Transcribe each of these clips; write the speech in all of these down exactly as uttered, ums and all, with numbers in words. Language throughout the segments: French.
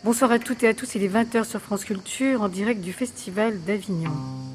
Bonsoir à toutes et à tous, il est vingt heures sur France Culture, en direct du Festival d'Avignon.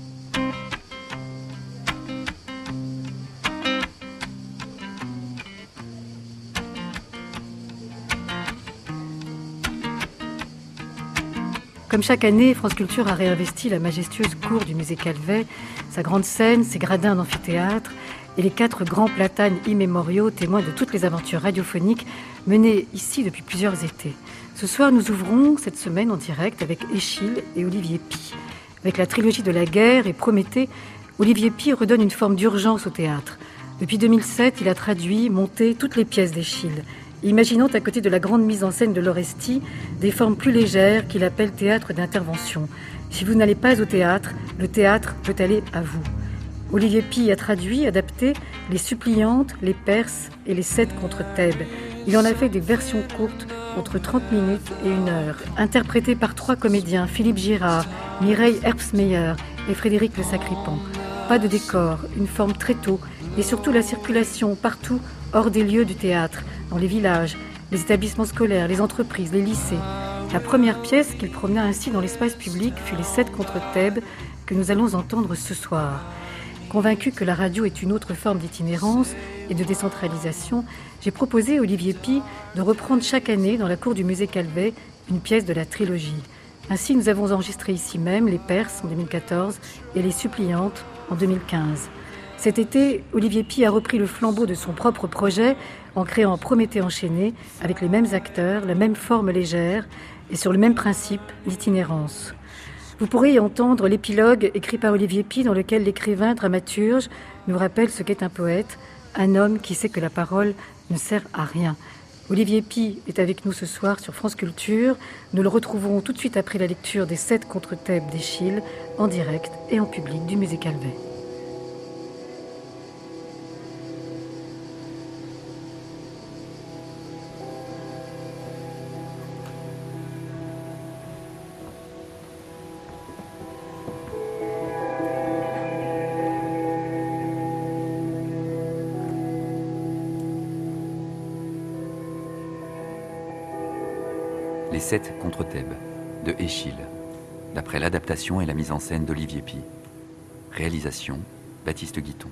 Comme chaque année, France Culture a réinvesti la majestueuse cour du musée Calvet, sa grande scène, ses gradins d'amphithéâtre et les quatre grands platanes immémoriaux témoins de toutes les aventures radiophoniques menées ici depuis plusieurs étés. Ce soir, nous ouvrons cette semaine en direct avec Eschyle et Olivier Py. Avec la trilogie de la guerre et Prométhée, Olivier Py redonne une forme d'urgence au théâtre. Depuis deux mille sept, il a traduit, monté toutes les pièces d'Eschyle, imaginant à côté de la grande mise en scène de l'Orestie des formes plus légères qu'il appelle théâtre d'intervention. Si vous n'allez pas au théâtre, le théâtre peut aller à vous. Olivier Py a traduit, adapté les Suppliantes, les Perses et les Sept contre Thèbes. Il en a fait des versions courtes, entre trente minutes et une heure, interprétées par trois comédiens, Philippe Girard, Mireille Herbstmeyer et Frédéric Le Sacripan. Pas de décor, une forme très tôt, et surtout la circulation partout hors des lieux du théâtre, dans les villages, les établissements scolaires, les entreprises, les lycées. La première pièce qu'il promena ainsi dans l'espace public fut les Sept contre Thèbes, que nous allons entendre ce soir. Convaincu que la radio est une autre forme d'itinérance et de décentralisation, j'ai proposé à Olivier Py de reprendre chaque année dans la cour du musée Calvet une pièce de la trilogie. Ainsi, nous avons enregistré ici même les Perses en deux mille quatorze et les Suppliantes en deux mille quinze. Cet été, Olivier Py a repris le flambeau de son propre projet en créant Prométhée enchaîné avec les mêmes acteurs, la même forme légère et sur le même principe, l'itinérance. Vous pourrez y entendre l'épilogue écrit par Olivier Py dans lequel l'écrivain dramaturge nous rappelle ce qu'est un poète, un homme qui sait que la parole ne sert à rien. Olivier Py est avec nous ce soir sur France Culture. Nous le retrouvons tout de suite après la lecture des Sept contre Thèbes d'Eschyle en direct et en public du musée Calvet. Les Sept contre Thèbes, de Eschyle, d'après l'adaptation et la mise en scène d'Olivier Py. Réalisation, Baptiste Guiton.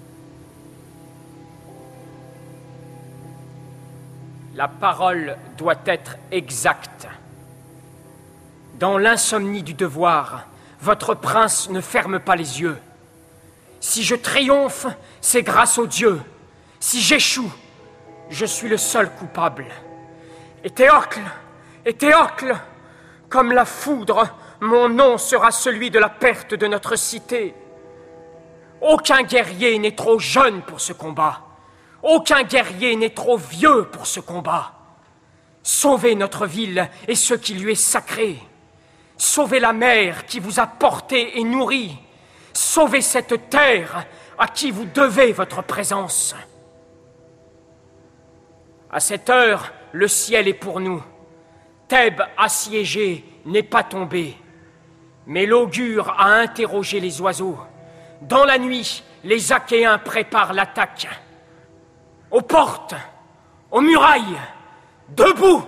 La parole doit être exacte. Dans l'insomnie du devoir, votre prince ne ferme pas les yeux. Si je triomphe, c'est grâce aux dieux. Si j'échoue, je suis le seul coupable. Et Théocle, Et Théocle, comme la foudre, mon nom sera celui de la perte de notre cité. Aucun guerrier n'est trop jeune pour ce combat. Aucun guerrier n'est trop vieux pour ce combat. Sauvez notre ville et ce qui lui est sacré. Sauvez la mer qui vous a porté et nourri. Sauvez cette terre à qui vous devez votre présence. À cette heure, le ciel est pour nous. Thèbes assiégée n'est pas tombée, mais l'augure a interrogé les oiseaux. Dans la nuit, les Achéens préparent l'attaque. Aux portes, aux murailles, debout!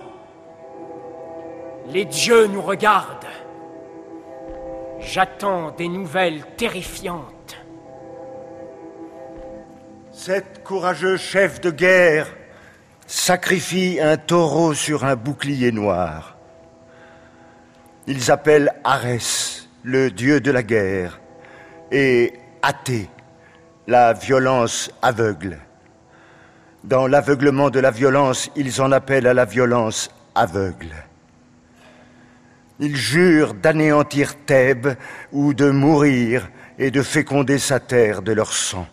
Les dieux nous regardent. J'attends des nouvelles terrifiantes. Sept courageux chefs de guerre sacrifient un taureau sur un bouclier noir. Ils appellent Arès, le dieu de la guerre, et Athée, la violence aveugle. Dans l'aveuglement de la violence, ils en appellent à la violence aveugle. Ils jurent d'anéantir Thèbes ou de mourir et de féconder sa terre de leur sang.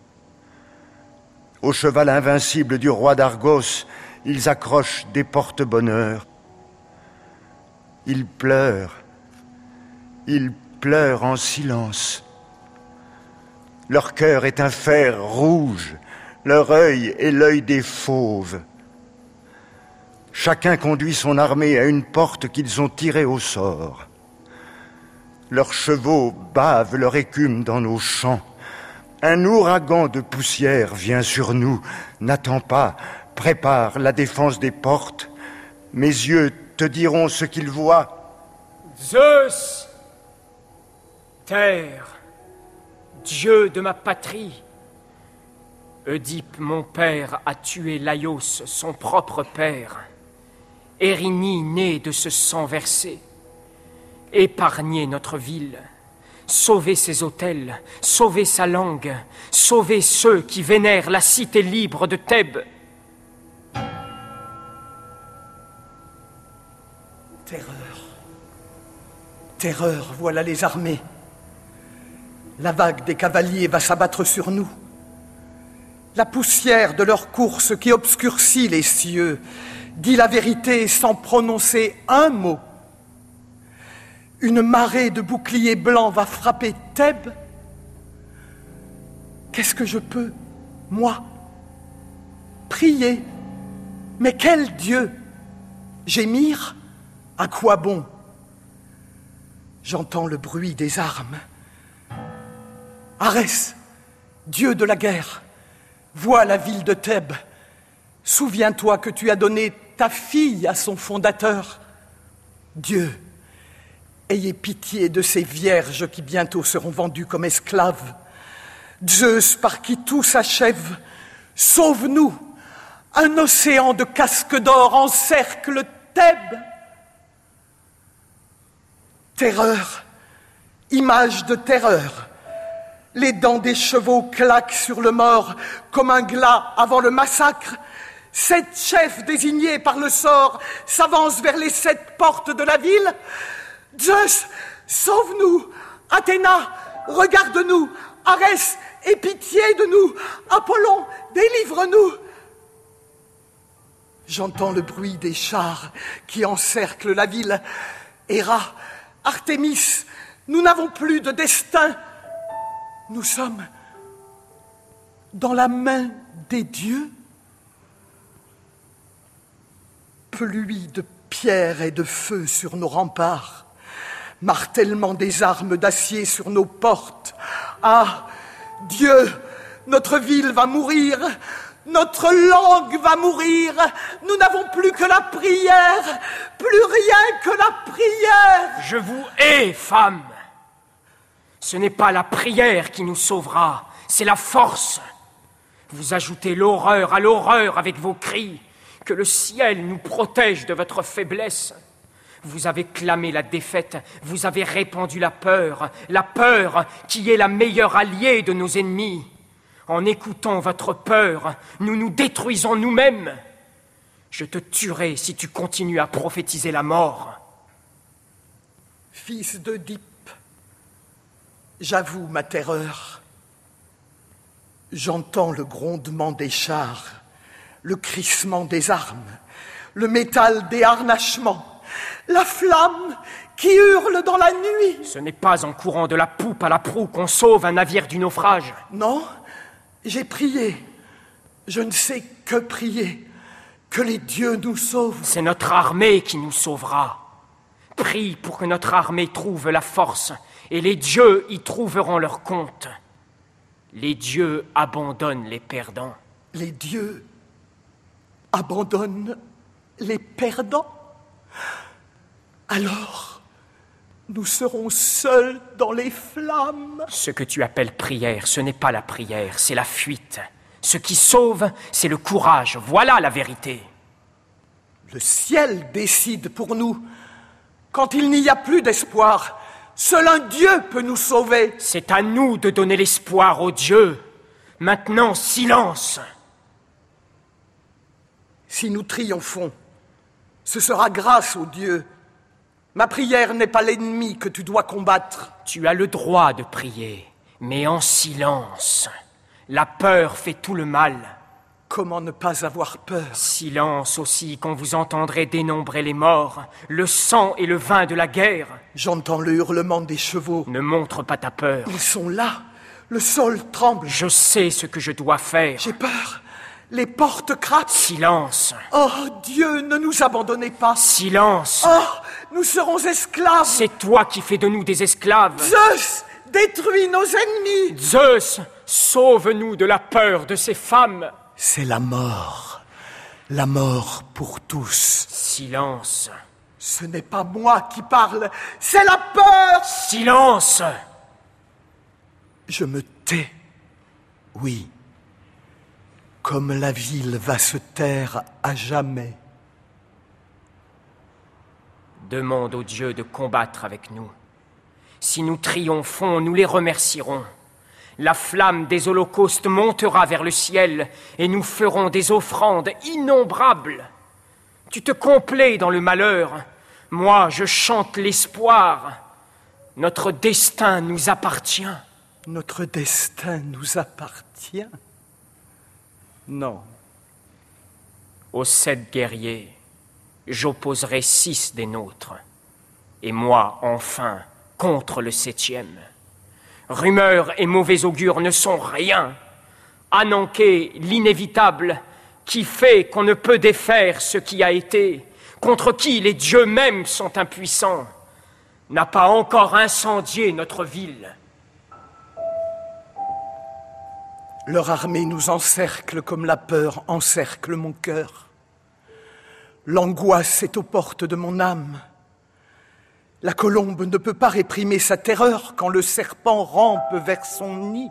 Au cheval invincible du roi d'Argos, ils accrochent des porte-bonheur. Ils pleurent, ils pleurent en silence. Leur cœur est un fer rouge, leur œil est l'œil des fauves. Chacun conduit son armée à une porte qu'ils ont tirée au sort. Leurs chevaux bavent leur écume dans nos champs. Un ouragan de poussière vient sur nous. N'attends pas, prépare la défense des portes. Mes yeux te diront ce qu'ils voient. Zeus, terre, dieu de ma patrie, Oedipe, mon père, a tué Laios, son propre père. Érynie, née de ce sang versé. Épargnez notre ville. Sauvez ses autels, sauvez sa langue, sauvez ceux qui vénèrent la cité libre de Thèbes. Terreur. Terreur, voilà les armées. La vague des cavaliers va s'abattre sur nous. La poussière de leur course qui obscurcit les cieux dit la vérité sans prononcer un mot. Une marée de boucliers blancs va frapper Thèbes. Qu'est-ce que je peux, moi, prier? Mais quel Dieu? Gémir? À quoi bon? J'entends le bruit des armes. Arès, Dieu de la guerre, vois la ville de Thèbes. Souviens-toi que tu as donné ta fille à son fondateur. Dieu, ayez pitié de ces vierges qui bientôt seront vendues comme esclaves. Zeus, par qui tout s'achève, sauve-nous. Un océan de casques d'or encercle Thèbes. Terreur, image de terreur. Les dents des chevaux claquent sur le mort comme un glas avant le massacre. Sept chefs désignés par le sort s'avancent vers les sept portes de la ville. Zeus, sauve-nous. Athéna, regarde-nous. Arès, aie pitié de nous. Apollon, délivre-nous. J'entends le bruit des chars qui encerclent la ville. Héra, Artémis, nous n'avons plus de destin. Nous sommes dans la main des dieux. Pluie de pierres et de feu sur nos remparts, martèlement des armes d'acier sur nos portes. Ah, Dieu, notre ville va mourir, notre langue va mourir. Nous n'avons plus que la prière, plus rien que la prière. Je vous hais, femmes. Ce n'est pas la prière qui nous sauvera, c'est la force. Vous ajoutez l'horreur à l'horreur avec vos cris. Que le ciel nous protège de votre faiblesse. Vous avez clamé la défaite, vous avez répandu la peur, la peur qui est la meilleure alliée de nos ennemis. En écoutant votre peur, nous nous détruisons nous-mêmes. Je te tuerai si tu continues à prophétiser la mort. Fils d'Oedipe, j'avoue ma terreur. J'entends le grondement des chars, le crissement des armes, le métal des harnachements, la flamme qui hurle dans la nuit. Ce n'est pas en courant de la poupe à la proue qu'on sauve un navire du naufrage. Non, j'ai prié. Je ne sais que prier. Que les dieux nous sauvent. C'est notre armée qui nous sauvera. Prie pour que notre armée trouve la force, et les dieux y trouveront leur compte. Les dieux abandonnent les perdants. Les dieux abandonnent les perdants? Alors, nous serons seuls dans les flammes. Ce que tu appelles prière, ce n'est pas la prière, c'est la fuite. Ce qui sauve, c'est le courage. Voilà la vérité. Le ciel décide pour nous. Quand il n'y a plus d'espoir, seul un Dieu peut nous sauver. C'est à nous de donner l'espoir aux dieux. Maintenant, silence. Si nous triomphons, ce sera grâce aux dieux. Ma prière n'est pas l'ennemi que tu dois combattre. Tu as le droit de prier, mais en silence. La peur fait tout le mal. Comment ne pas avoir peur? Silence aussi quand vous entendrez dénombrer les morts, le sang et le vin de la guerre. J'entends le hurlement des chevaux. Ne montre pas ta peur. Ils sont là. Le sol tremble. Je sais ce que je dois faire. J'ai peur. Les portes craquent. Silence. Oh, Dieu, ne nous abandonnez pas. Silence. Oh, nous serons esclaves. C'est toi qui fais de nous des esclaves. Zeus, détruis nos ennemis. Zeus, sauve-nous de la peur de ces femmes. C'est la mort. La mort pour tous. Silence. Ce n'est pas moi qui parle, c'est la peur! Silence! Je me tais, oui, comme la ville va se taire à jamais. Demande aux dieux de combattre avec nous. Si nous triomphons, nous les remercierons. La flamme des holocaustes montera vers le ciel et nous ferons des offrandes innombrables. Tu te complais dans le malheur, moi je chante l'espoir. Notre destin nous appartient. Notre destin nous appartient? Non. Aux sept guerriers, j'opposerai six des nôtres, et moi, enfin, contre le septième. Rumeurs et mauvais augures ne sont rien. Ananké, l'inévitable, qui fait qu'on ne peut défaire ce qui a été, contre qui les dieux mêmes sont impuissants, n'a pas encore incendié notre ville. Leur armée nous encercle comme la peur encercle mon cœur. L'angoisse est aux portes de mon âme. La colombe ne peut pas réprimer sa terreur quand le serpent rampe vers son nid.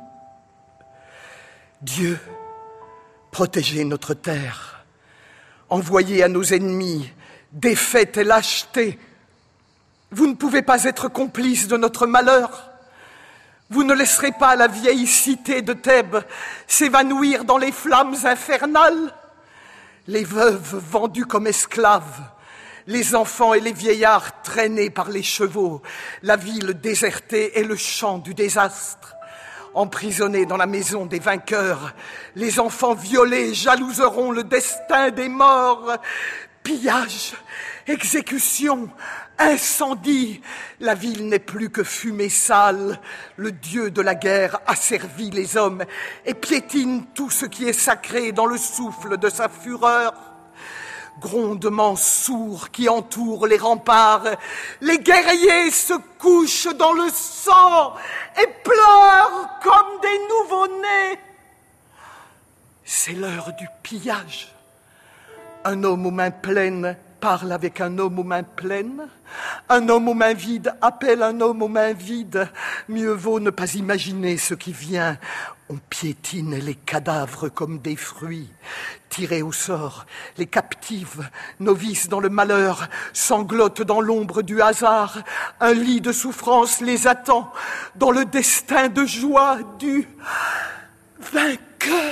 Dieu, protégez notre terre. Envoyez à nos ennemis défaite et lâcheté. Vous ne pouvez pas être complices de notre malheur. Vous ne laisserez pas la vieille cité de Thèbes s'évanouir dans les flammes infernales. Les veuves vendues comme esclaves, les enfants et les vieillards traînés par les chevaux, la ville désertée et le champ du désastre. Emprisonnés dans la maison des vainqueurs, les enfants violés jalouseront le destin des morts. Pillage, exécution, incendie, la ville n'est plus que fumée sale. Le dieu de la guerre asservit les hommes et piétine tout ce qui est sacré dans le souffle de sa fureur. Grondements sourds qui entourent les remparts, les guerriers se couchent dans le sang et pleurent comme des nouveau-nés. C'est l'heure du pillage. Un homme aux mains pleines parle avec un homme aux mains pleines. Un homme aux mains vides appelle un homme aux mains vides. Mieux vaut ne pas imaginer ce qui vient. On piétine les cadavres comme des fruits. Tirés au sort, les captives, novices dans le malheur, sanglotent dans l'ombre du hasard. Un lit de souffrance les attend dans le destin de joie du vainqueur.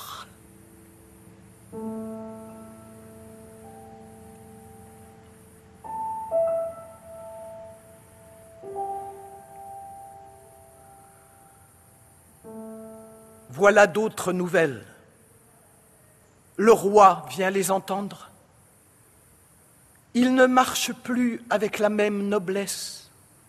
Voilà d'autres nouvelles. Le roi vient les entendre. Il ne marche plus avec la même noblesse.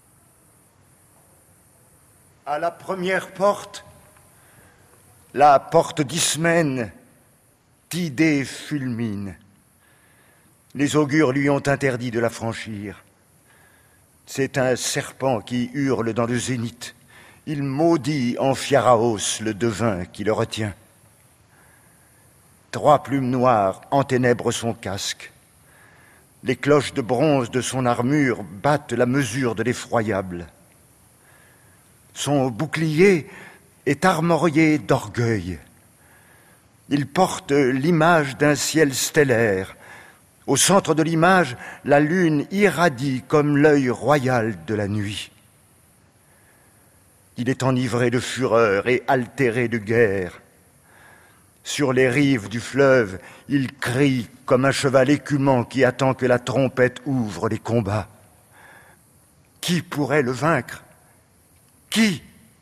À la première porte, la porte d'Ismène, Tidée fulmine. Les augures lui ont interdit de la franchir. C'est un serpent qui hurle dans le zénith. Il maudit Amphiaraos, le devin qui le retient. Trois plumes noires enténèbrent son casque. Les cloches de bronze de son armure battent la mesure de l'effroyable. Son bouclier est armorié d'orgueil. Il porte l'image d'un ciel stellaire. Au centre de l'image, la lune irradie comme l'œil royal de la nuit. Il est enivré de fureur et altéré de guerre. Sur les rives du fleuve, il crie comme un cheval écumant qui attend que la trompette ouvre les combats. Qui pourrait le vaincre? Qui?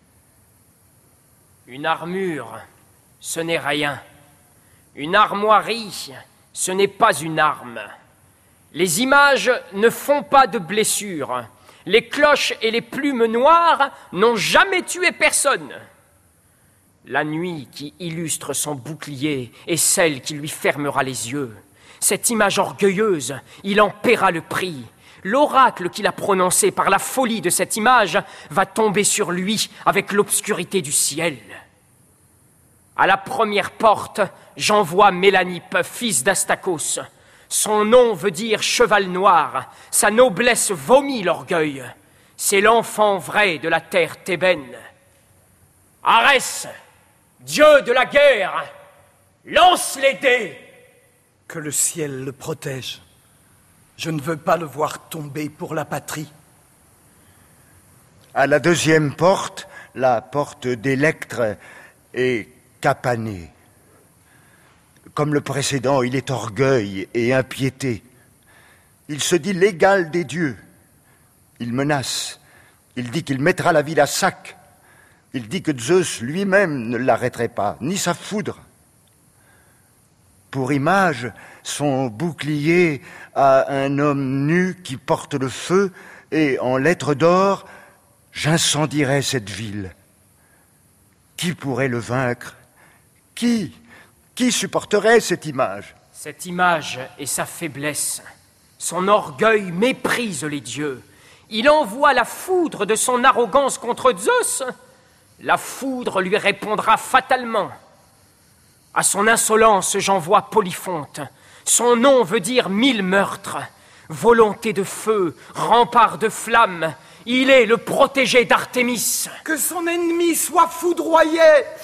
Une armure, ce n'est rien. Une armoirie, ce n'est pas une arme. Les images ne font pas de blessures. Les cloches et les plumes noires n'ont jamais tué personne. La nuit qui illustre son bouclier est celle qui lui fermera les yeux. Cette image orgueilleuse, il en paiera le prix. L'oracle qu'il a prononcé par la folie de cette image va tomber sur lui avec l'obscurité du ciel. À la première porte, j'envoie Mélanippe, fils d'Astacos. Son nom veut dire cheval noir, sa noblesse vomit l'orgueil. C'est l'enfant vrai de la terre thébaine. Arès, dieu de la guerre, lance les dés. Que le ciel le protège. Je ne veux pas le voir tomber pour la patrie. À la deuxième porte, la porte d'Électre est capanée. Comme le précédent, il est orgueil et impiété. Il se dit l'égal des dieux. Il menace. Il dit qu'il mettra la ville à sac. Il dit que Zeus lui-même ne l'arrêterait pas, ni sa foudre. Pour image, son bouclier a un homme nu qui porte le feu et en lettres d'or, j'incendierai cette ville. Qui pourrait le vaincre? Qui? Qui supporterait cette image? Cette image est sa faiblesse. Son orgueil méprise les dieux. Il envoie la foudre de son arrogance contre Zeus. La foudre lui répondra fatalement. À son insolence, j'envoie Polyphonte. Son nom veut dire mille meurtres. Volonté de feu, rempart de flammes. Il est le protégé d'Artémis. Que son ennemi soit foudroyé.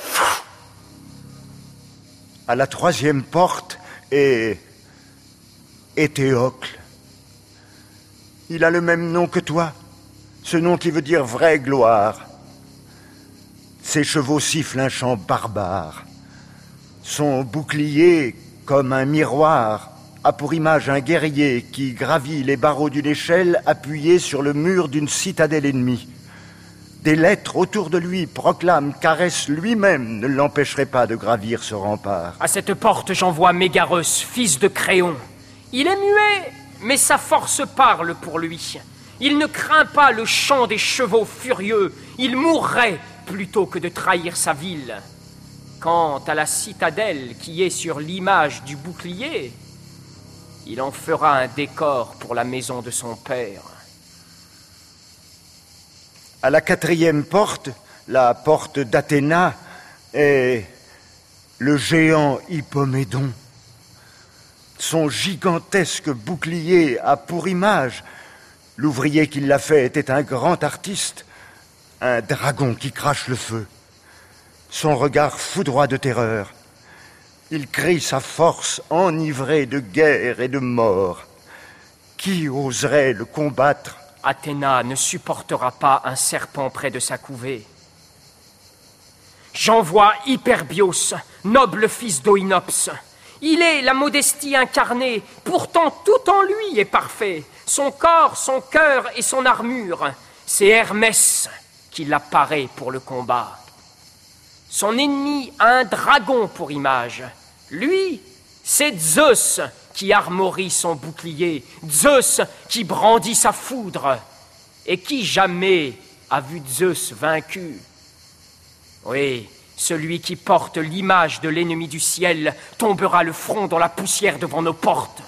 À la troisième porte est Éthéocle. Il a le même nom que toi, ce nom qui veut dire vraie gloire. Ses chevaux sifflent un chant barbare. Son bouclier, comme un miroir, a pour image un guerrier qui gravit les barreaux d'une échelle appuyée sur le mur d'une citadelle ennemie. Des lettres autour de lui proclament qu'Arès lui-même ne l'empêcherait pas de gravir ce rempart. À cette porte, j'envoie Mégareus, fils de Créon. Il est muet, mais sa force parle pour lui. Il ne craint pas le chant des chevaux furieux. Il mourrait plutôt que de trahir sa ville. Quant à la citadelle qui est sur l'image du bouclier, il en fera un décor pour la maison de son père. À la quatrième porte, la porte d'Athéna, est le géant Hippomédon. Son gigantesque bouclier a pour image, l'ouvrier qui l'a fait était un grand artiste, un dragon qui crache le feu. Son regard foudroie de terreur. Il crie sa force enivrée de guerre et de mort. Qui oserait le combattre? Athéna ne supportera pas un serpent près de sa couvée. J'envoie Hyperbios, noble fils d'Oïnops. Il est la modestie incarnée, pourtant tout en lui est parfait. Son corps, son cœur et son armure, c'est Hermès qui l'apparaît pour le combat. Son ennemi a un dragon pour image. Lui, c'est Zeus qui armorie son bouclier, Zeus qui brandit sa foudre. Et qui jamais a vu Zeus vaincu? Oui, celui qui porte l'image de l'ennemi du ciel tombera le front dans la poussière devant nos portes.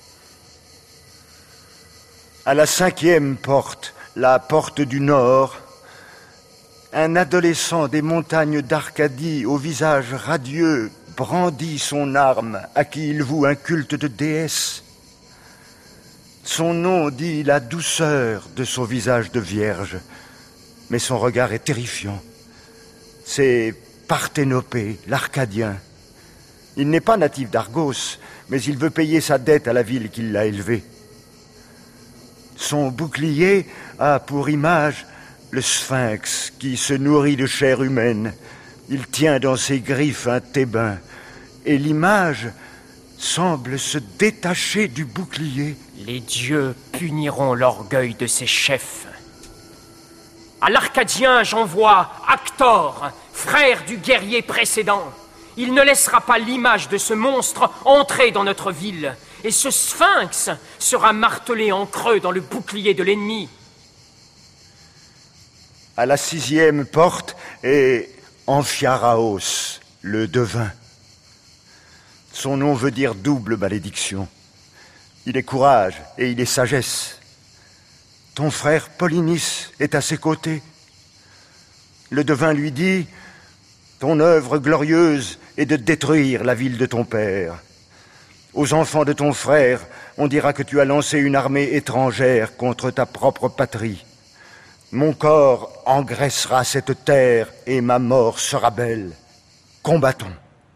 À la cinquième porte, la porte du nord, un adolescent des montagnes d'Arcadie au visage radieux brandit son arme à qui il voue un culte de déesse. Son nom dit la douceur de son visage de vierge, mais son regard est terrifiant. C'est Parthénopée, l'Arcadien. Il n'est pas natif d'Argos, mais il veut payer sa dette à la ville qui l'a élevé. Son bouclier a pour image le sphinx qui se nourrit de chair humaine. Il tient dans ses griffes un thébain, et l'image semble se détacher du bouclier. Les dieux puniront l'orgueil de ses chefs. À l'Arcadien, j'envoie Actor, frère du guerrier précédent. Il ne laissera pas l'image de ce monstre entrer dans notre ville, et ce sphinx sera martelé en creux dans le bouclier de l'ennemi. À la sixième porte est Amphiaraos, le devin. Son nom veut dire double malédiction. Il est courage et il est sagesse. Ton frère Polynice est à ses côtés. Le devin lui dit, ton œuvre glorieuse est de détruire la ville de ton père. Aux enfants de ton frère, on dira que tu as lancé une armée étrangère contre ta propre patrie. Mon corps engraissera cette terre et ma mort sera belle. Combattons. »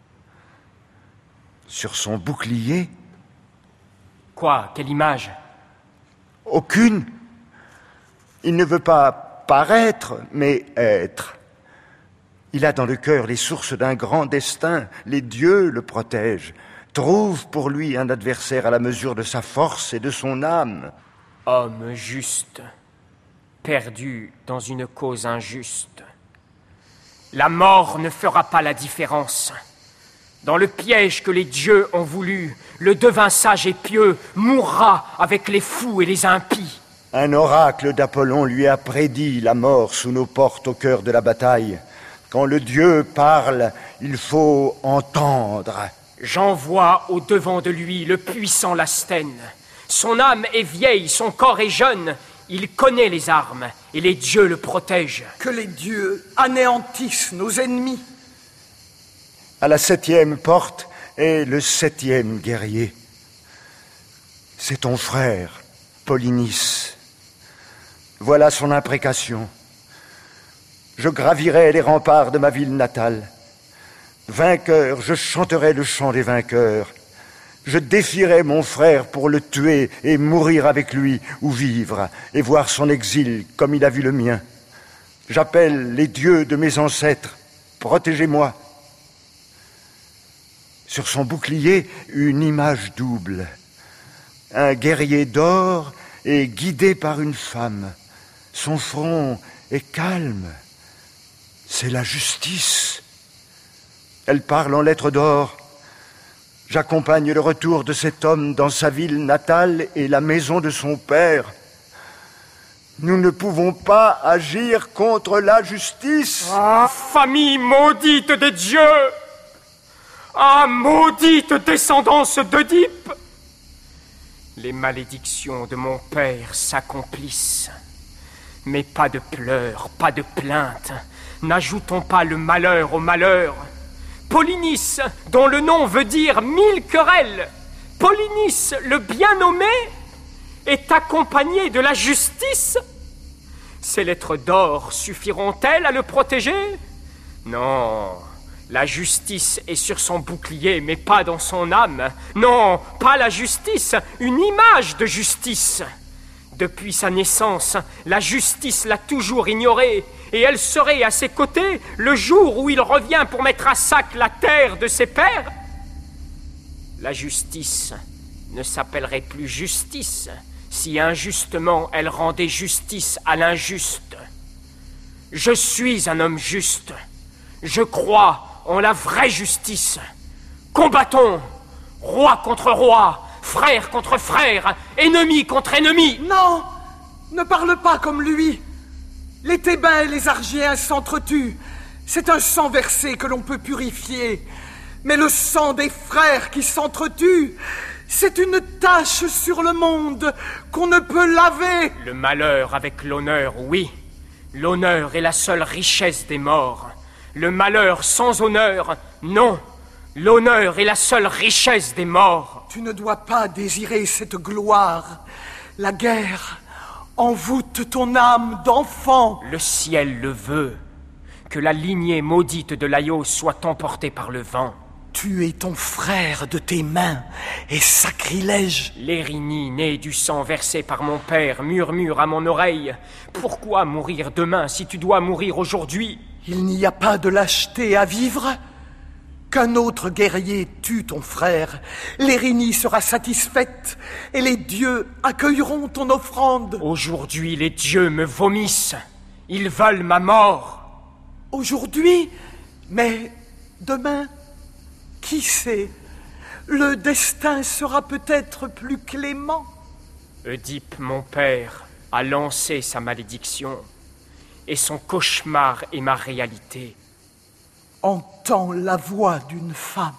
Sur son bouclier... Quoi? Quelle image? Aucune. Il ne veut pas paraître, mais être. Il a dans le cœur les sources d'un grand destin. Les dieux le protègent. Trouve pour lui un adversaire à la mesure de sa force et de son âme. Homme juste, perdu dans une cause injuste. La mort ne fera pas la différence. Dans le piège que les dieux ont voulu, le devin sage et pieux mourra avec les fous et les impies. Un oracle d'Apollon lui a prédit la mort sous nos portes au cœur de la bataille. Quand le dieu parle, il faut entendre. J'envoie au devant de lui le puissant Lastène. Son âme est vieille, son corps est jeune. Il connaît les armes et les dieux le protègent. Que les dieux anéantissent nos ennemis. À la septième porte est le septième guerrier. C'est ton frère, Polynice. Voilà son imprécation. Je gravirai les remparts de ma ville natale. Vainqueur, je chanterai le chant des vainqueurs. Je défierai mon frère pour le tuer et mourir avec lui ou vivre et voir son exil comme il a vu le mien. J'appelle les dieux de mes ancêtres. Protégez-moi. Sur son bouclier, une image double. Un guerrier d'or est guidé par une femme. Son front est calme. C'est la justice. Elle parle en lettres d'or. J'accompagne le retour de cet homme dans sa ville natale et la maison de son père. Nous ne pouvons pas agir contre la justice. Ah, famille maudite des dieux! Ah, maudite descendance d'Oedipe! Les malédictions de mon père s'accomplissent. Mais pas de pleurs, pas de plaintes. N'ajoutons pas le malheur au malheur. Polynice, dont le nom veut dire mille querelles, Polynice, le bien nommé, est accompagné de la justice. Ces lettres d'or suffiront-elles à le protéger? Non, la justice est sur son bouclier, mais pas dans son âme. Non, pas la justice, une image de justice. Depuis sa naissance, la justice l'a toujours ignorée, et elle serait à ses côtés le jour où il revient pour mettre à sac la terre de ses pères. La justice ne s'appellerait plus justice si injustement elle rendait justice à l'injuste. Je suis un homme juste. Je crois en la vraie justice. Combattons, roi contre roi, frère contre frère, ennemi contre ennemi. Non, ne parle pas comme lui. Les Thébains et les Argiens s'entretuent. C'est un sang versé que l'on peut purifier. Mais le sang des frères qui s'entretuent, c'est une tache sur le monde qu'on ne peut laver. Le malheur avec l'honneur, oui. L'honneur est la seule richesse des morts. Le malheur sans honneur, non. L'honneur est la seule richesse des morts. Tu ne dois pas désirer cette gloire. La guerre envoûte ton âme d'enfant. Le ciel le veut. Que la lignée maudite de Laios soit emportée par le vent. Tuer ton frère de tes mains est sacrilège. L'Érinie, née du sang versé par mon père, murmure à mon oreille. Pourquoi mourir demain si tu dois mourir aujourd'hui? Il n'y a pas de lâcheté à vivre. Qu'un autre guerrier tue ton frère, l'Érinie sera satisfaite et les dieux accueilleront ton offrande. Aujourd'hui, les dieux me vomissent. Ils veulent ma mort. Aujourd'hui? Mais demain, qui sait? Le destin sera peut-être plus clément. Oedipe, mon père, a lancé sa malédiction, et son cauchemar est ma réalité. Entends la voix d'une femme.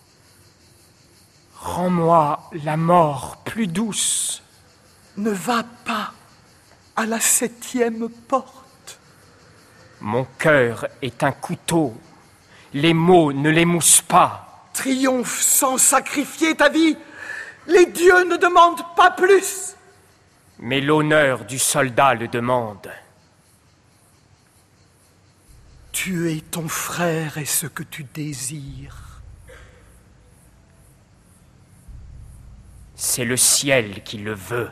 Rends-moi la mort plus douce. Ne va pas à la septième porte. Mon cœur est un couteau. Les mots ne l'émoussent pas. Triomphe sans sacrifier ta vie. Les dieux ne demandent pas plus. Mais l'honneur du soldat le demande. Tuer ton frère est ce que tu désires. C'est le ciel qui le veut.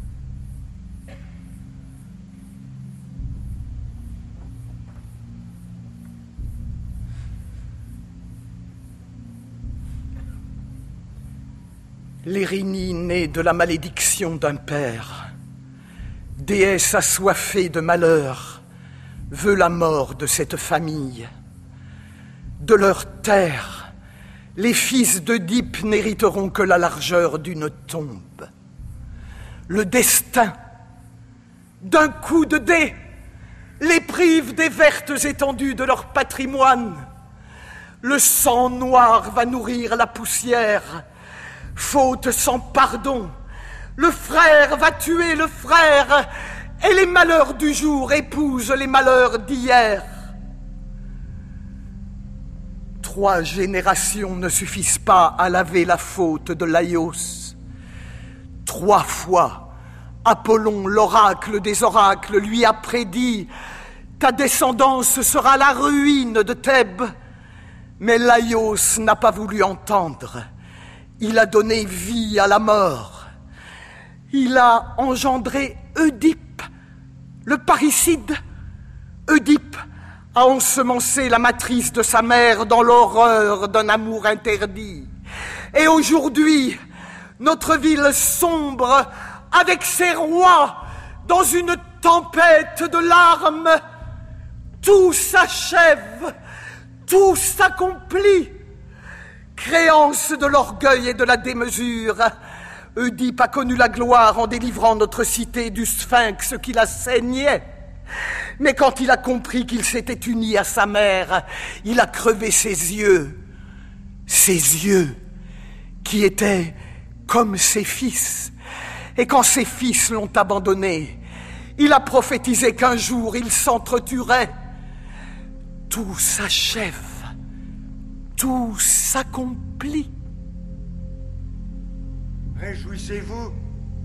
L'Érinie née de la malédiction d'un père, déesse assoiffée de malheur, veut la mort de cette famille. De leur terre, les fils d'Œdipe n'hériteront que la largeur d'une tombe. Le destin, d'un coup de dé, les prive des vertes étendues de leur patrimoine. Le sang noir va nourrir la poussière. Faute sans pardon, le frère va tuer le frère, et les malheurs du jour épousent les malheurs d'hier. Trois générations ne suffisent pas à laver la faute de Laïos. Trois fois, Apollon, l'oracle des oracles, lui a prédit « Ta descendance sera la ruine de Thèbes ». Mais Laïos n'a pas voulu entendre. Il a donné vie à la mort. Il a engendré Œdipe, le parricide. Œdipe a ensemencé la matrice de sa mère dans l'horreur d'un amour interdit. Et aujourd'hui, notre ville sombre avec ses rois dans une tempête de larmes. Tout s'achève, tout s'accomplit. Créance de l'orgueil et de la démesure, Œdipe a connu la gloire en délivrant notre cité du sphinx qui la saignait. Mais quand il a compris qu'il s'était uni à sa mère, il a crevé ses yeux, ses yeux qui étaient comme ses fils. Et quand ses fils l'ont abandonné, il a prophétisé qu'un jour ils s'entretueraient. Tout s'achève. Tout s'accomplit. Réjouissez-vous.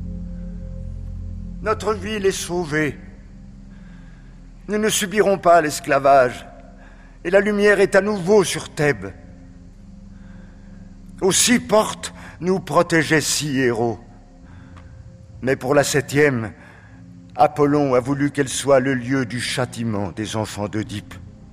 Notre ville est sauvée. Nous ne subirons pas l'esclavage, et la lumière est à nouveau sur Thèbes. Aux six portes, nous protégeaient six héros. Mais pour la septième, Apollon a voulu qu'elle soit le lieu du châtiment des enfants d'Œdipe.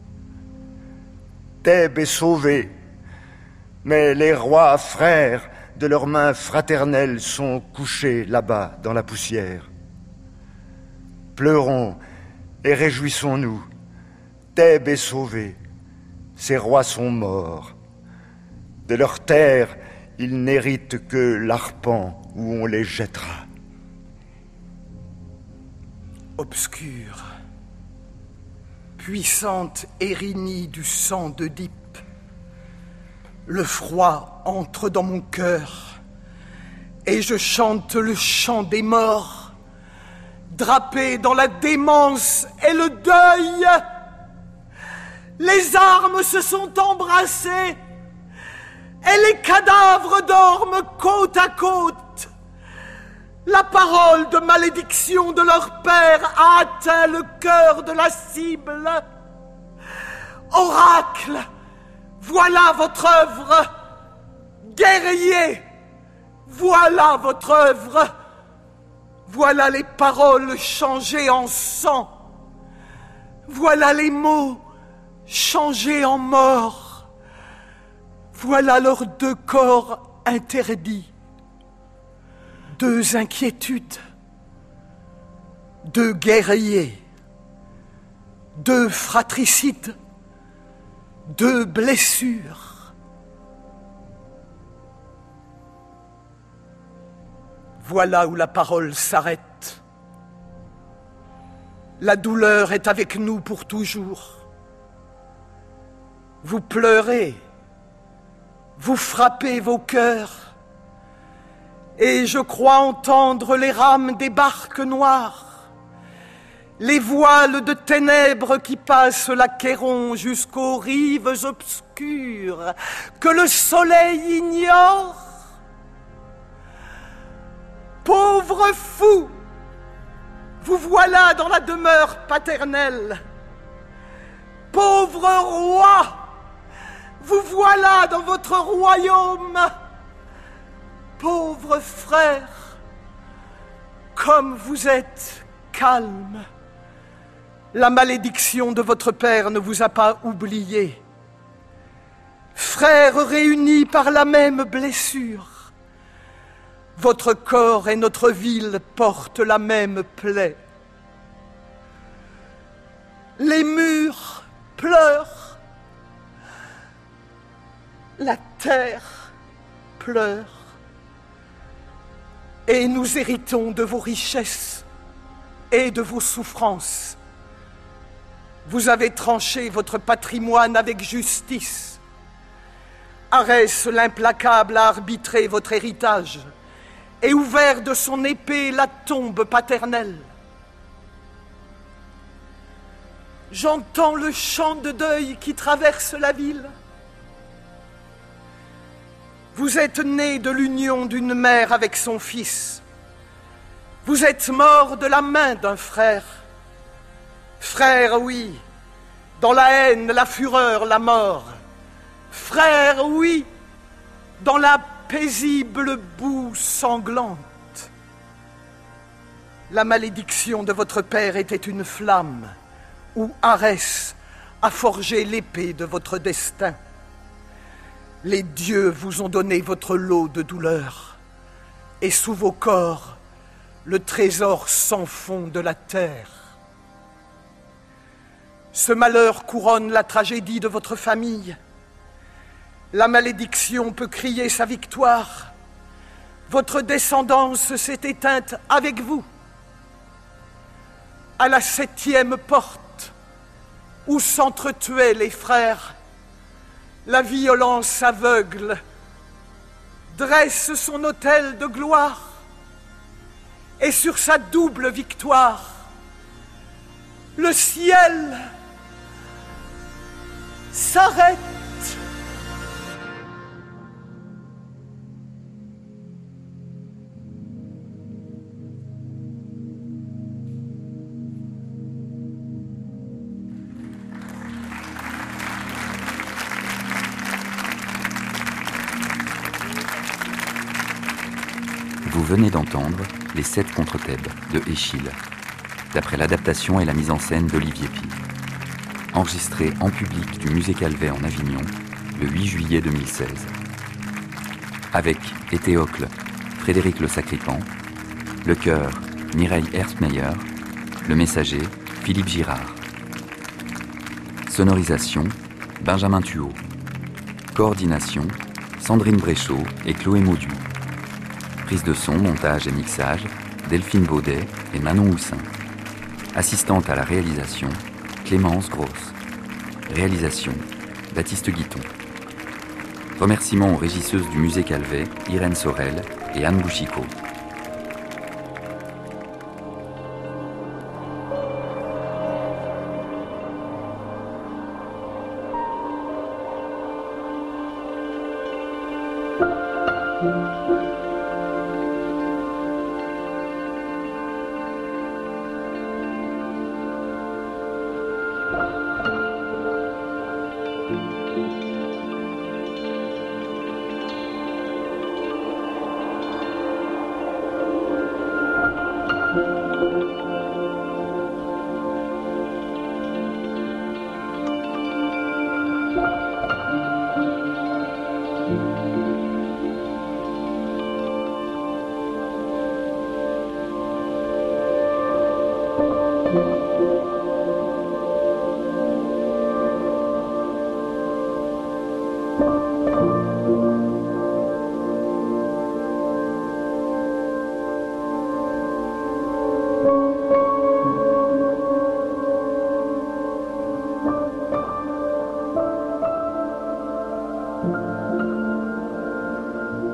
Thèbes est sauvée, mais les rois frères de leurs mains fraternelles sont couchés là-bas dans la poussière. Pleurons et réjouissons-nous. Thèbes est sauvée, ses rois sont morts. De leur terre, ils n'héritent que l'arpent où on les jettera. Obscure, puissante Érinie du sang d'Œdipe, le froid entre dans mon cœur et je chante le chant des morts, drapé dans la démence et le deuil. Les armes se sont embrassées et les cadavres dorment côte à côte. La parole de malédiction de leur père a atteint le cœur de la cible. Oracle, voilà votre œuvre. Guerrier, voilà votre œuvre. Voilà les paroles changées en sang. Voilà les mots changés en mort. Voilà leurs deux corps interdits. Deux inquiétudes, deux guerriers, deux fratricides, deux blessures. Voilà où la parole s'arrête. La douleur est avec nous pour toujours. Vous pleurez, vous frappez vos cœurs, et je crois entendre les rames des barques noires, les voiles de ténèbres qui passent l'Achéron jusqu'aux rives obscures que le soleil ignore. Pauvre fou, vous voilà dans la demeure paternelle. Pauvre roi, vous voilà dans votre royaume. Pauvre frère, comme vous êtes calme. La malédiction de votre père ne vous a pas oublié. Frères réunis par la même blessure, votre corps et notre ville portent la même plaie. Les murs pleurent, la terre pleure, et nous héritons de vos richesses et de vos souffrances. Vous avez tranché votre patrimoine avec justice. Arès l'implacable a arbitré votre héritage et ouvert de son épée la tombe paternelle. J'entends le chant de deuil qui traverse la ville. Vous êtes né de l'union d'une mère avec son fils. Vous êtes mort de la main d'un frère. Frère, oui, dans la haine, la fureur, la mort. Frère, oui, dans la paisible boue sanglante. La malédiction de votre père était une flamme où Arès a forgé l'épée de votre destin. Les dieux vous ont donné votre lot de douleur, et sous vos corps, le trésor sans fond de la terre. Ce malheur couronne la tragédie de votre famille. La malédiction peut crier sa victoire. Votre descendance s'est éteinte avec vous. À la septième porte, où s'entretuaient les frères, la violence aveugle dresse son autel de gloire, et sur sa double victoire, le ciel s'arrête. Vous venez d'entendre Les Sept contre Thèbes de Échille, d'après l'adaptation et la mise en scène d'Olivier Py. Enregistré en public du Musée Calvet en Avignon le huit juillet deux mille seize. Avec Éthéocle, Frédéric Le Sacripan, le chœur, Mireille Herbstmeyer, le messager, Philippe Girard. Sonorisation, Benjamin Thuot. Coordination, Sandrine Bréchot et Chloé Maudu. Prise de son, montage et mixage, Delphine Baudet et Manon Houssin. Assistante à la réalisation, Clémence Grosse. Réalisation, Baptiste Guiton. Remerciements aux régisseuses du Musée Calvet, Irène Sorel et Anne Bouchicot.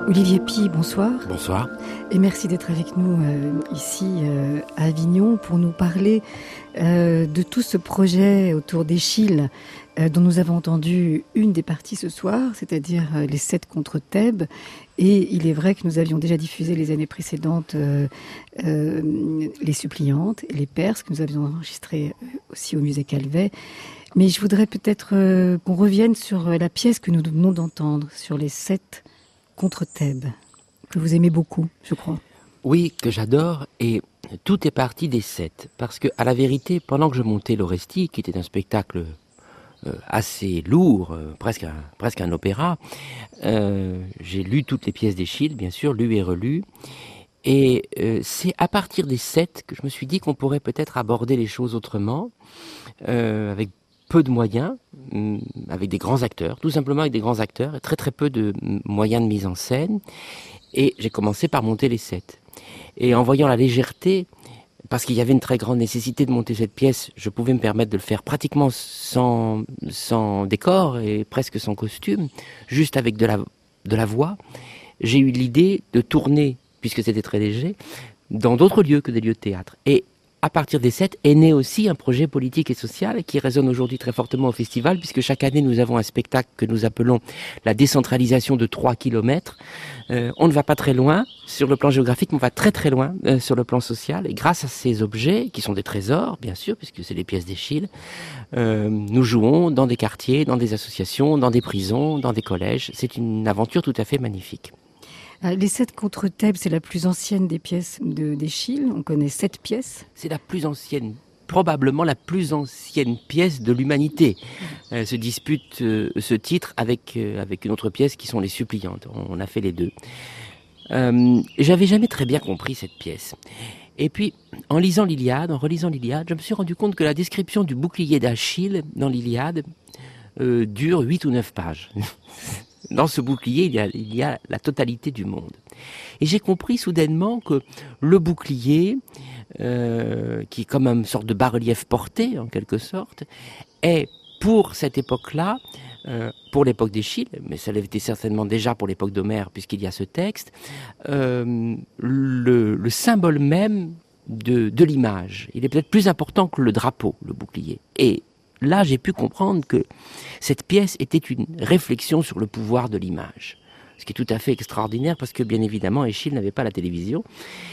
Olivier Py, bonsoir. Bonsoir. Et merci d'être avec nous euh, ici euh, à Avignon pour nous parler euh, de tout ce projet autour d'Échille euh, dont nous avons entendu une des parties ce soir, c'est-à-dire euh, les sept contre Thèbes. Et il est vrai que nous avions déjà diffusé les années précédentes euh, euh, les suppliantes et les Perses que nous avions enregistrées aussi au musée Calvet. Mais je voudrais peut-être euh, qu'on revienne sur la pièce que nous venons d'entendre, sur les sept contre Thèbes, que vous aimez beaucoup, je crois. Oui, que j'adore, et tout est parti des sept, parce que, à la vérité, pendant que je montais l'Orestie, qui était un spectacle euh, assez lourd, euh, presque, un, presque un opéra, euh, j'ai lu toutes les pièces d'Échille, bien sûr, lues et relues, et euh, c'est à partir des sept que je me suis dit qu'on pourrait peut-être aborder les choses autrement, euh, avec peu de moyens, avec des grands acteurs, tout simplement avec des grands acteurs, et très très peu de moyens de mise en scène. Et j'ai commencé par monter les sept. Et en voyant la légèreté, parce qu'il y avait une très grande nécessité de monter cette pièce, je pouvais me permettre de le faire pratiquement sans, sans décor et presque sans costume, juste avec de la, de la voix. J'ai eu l'idée de tourner, puisque c'était très léger, dans d'autres lieux que des lieux de théâtre. Et à partir des sept est né aussi un projet politique et social qui résonne aujourd'hui très fortement au festival, puisque chaque année nous avons un spectacle que nous appelons la décentralisation de trois kilomètres. Euh, on ne va pas très loin sur le plan géographique, mais on va très très loin euh, sur le plan social. Et grâce à ces objets, qui sont des trésors, bien sûr, puisque c'est les pièces d'Échille, euh, nous jouons dans des quartiers, dans des associations, dans des prisons, dans des collèges. C'est une aventure tout à fait magnifique. Les sept contre Thèbes, c'est la plus ancienne des pièces de, d'Échille. On connaît sept pièces. C'est la plus ancienne, probablement la plus ancienne pièce de l'humanité. Elle se dispute euh, ce titre avec, euh, avec une autre pièce qui sont les suppliantes. On a fait les deux. Euh, j'avais jamais très bien compris cette pièce. Et puis, en lisant l'Iliade, en relisant l'Iliade, je me suis rendu compte que la description du bouclier d'Achille dans l'Iliade euh, dure huit ou neuf pages. Dans ce bouclier, il y, a, il y a la totalité du monde. Et j'ai compris soudainement que le bouclier, euh, qui est comme une sorte de bas-relief porté, en quelque sorte, est, pour cette époque-là, euh, pour l'époque d'Échille, mais ça l'était certainement déjà pour l'époque d'Homère, puisqu'il y a ce texte, euh, le, le symbole même de, de l'image. Il est peut-être plus important que le drapeau, le bouclier. Et là, j'ai pu comprendre que cette pièce était une réflexion sur le pouvoir de l'image. Ce qui est tout à fait extraordinaire parce que, bien évidemment, Échille n'avait pas la télévision.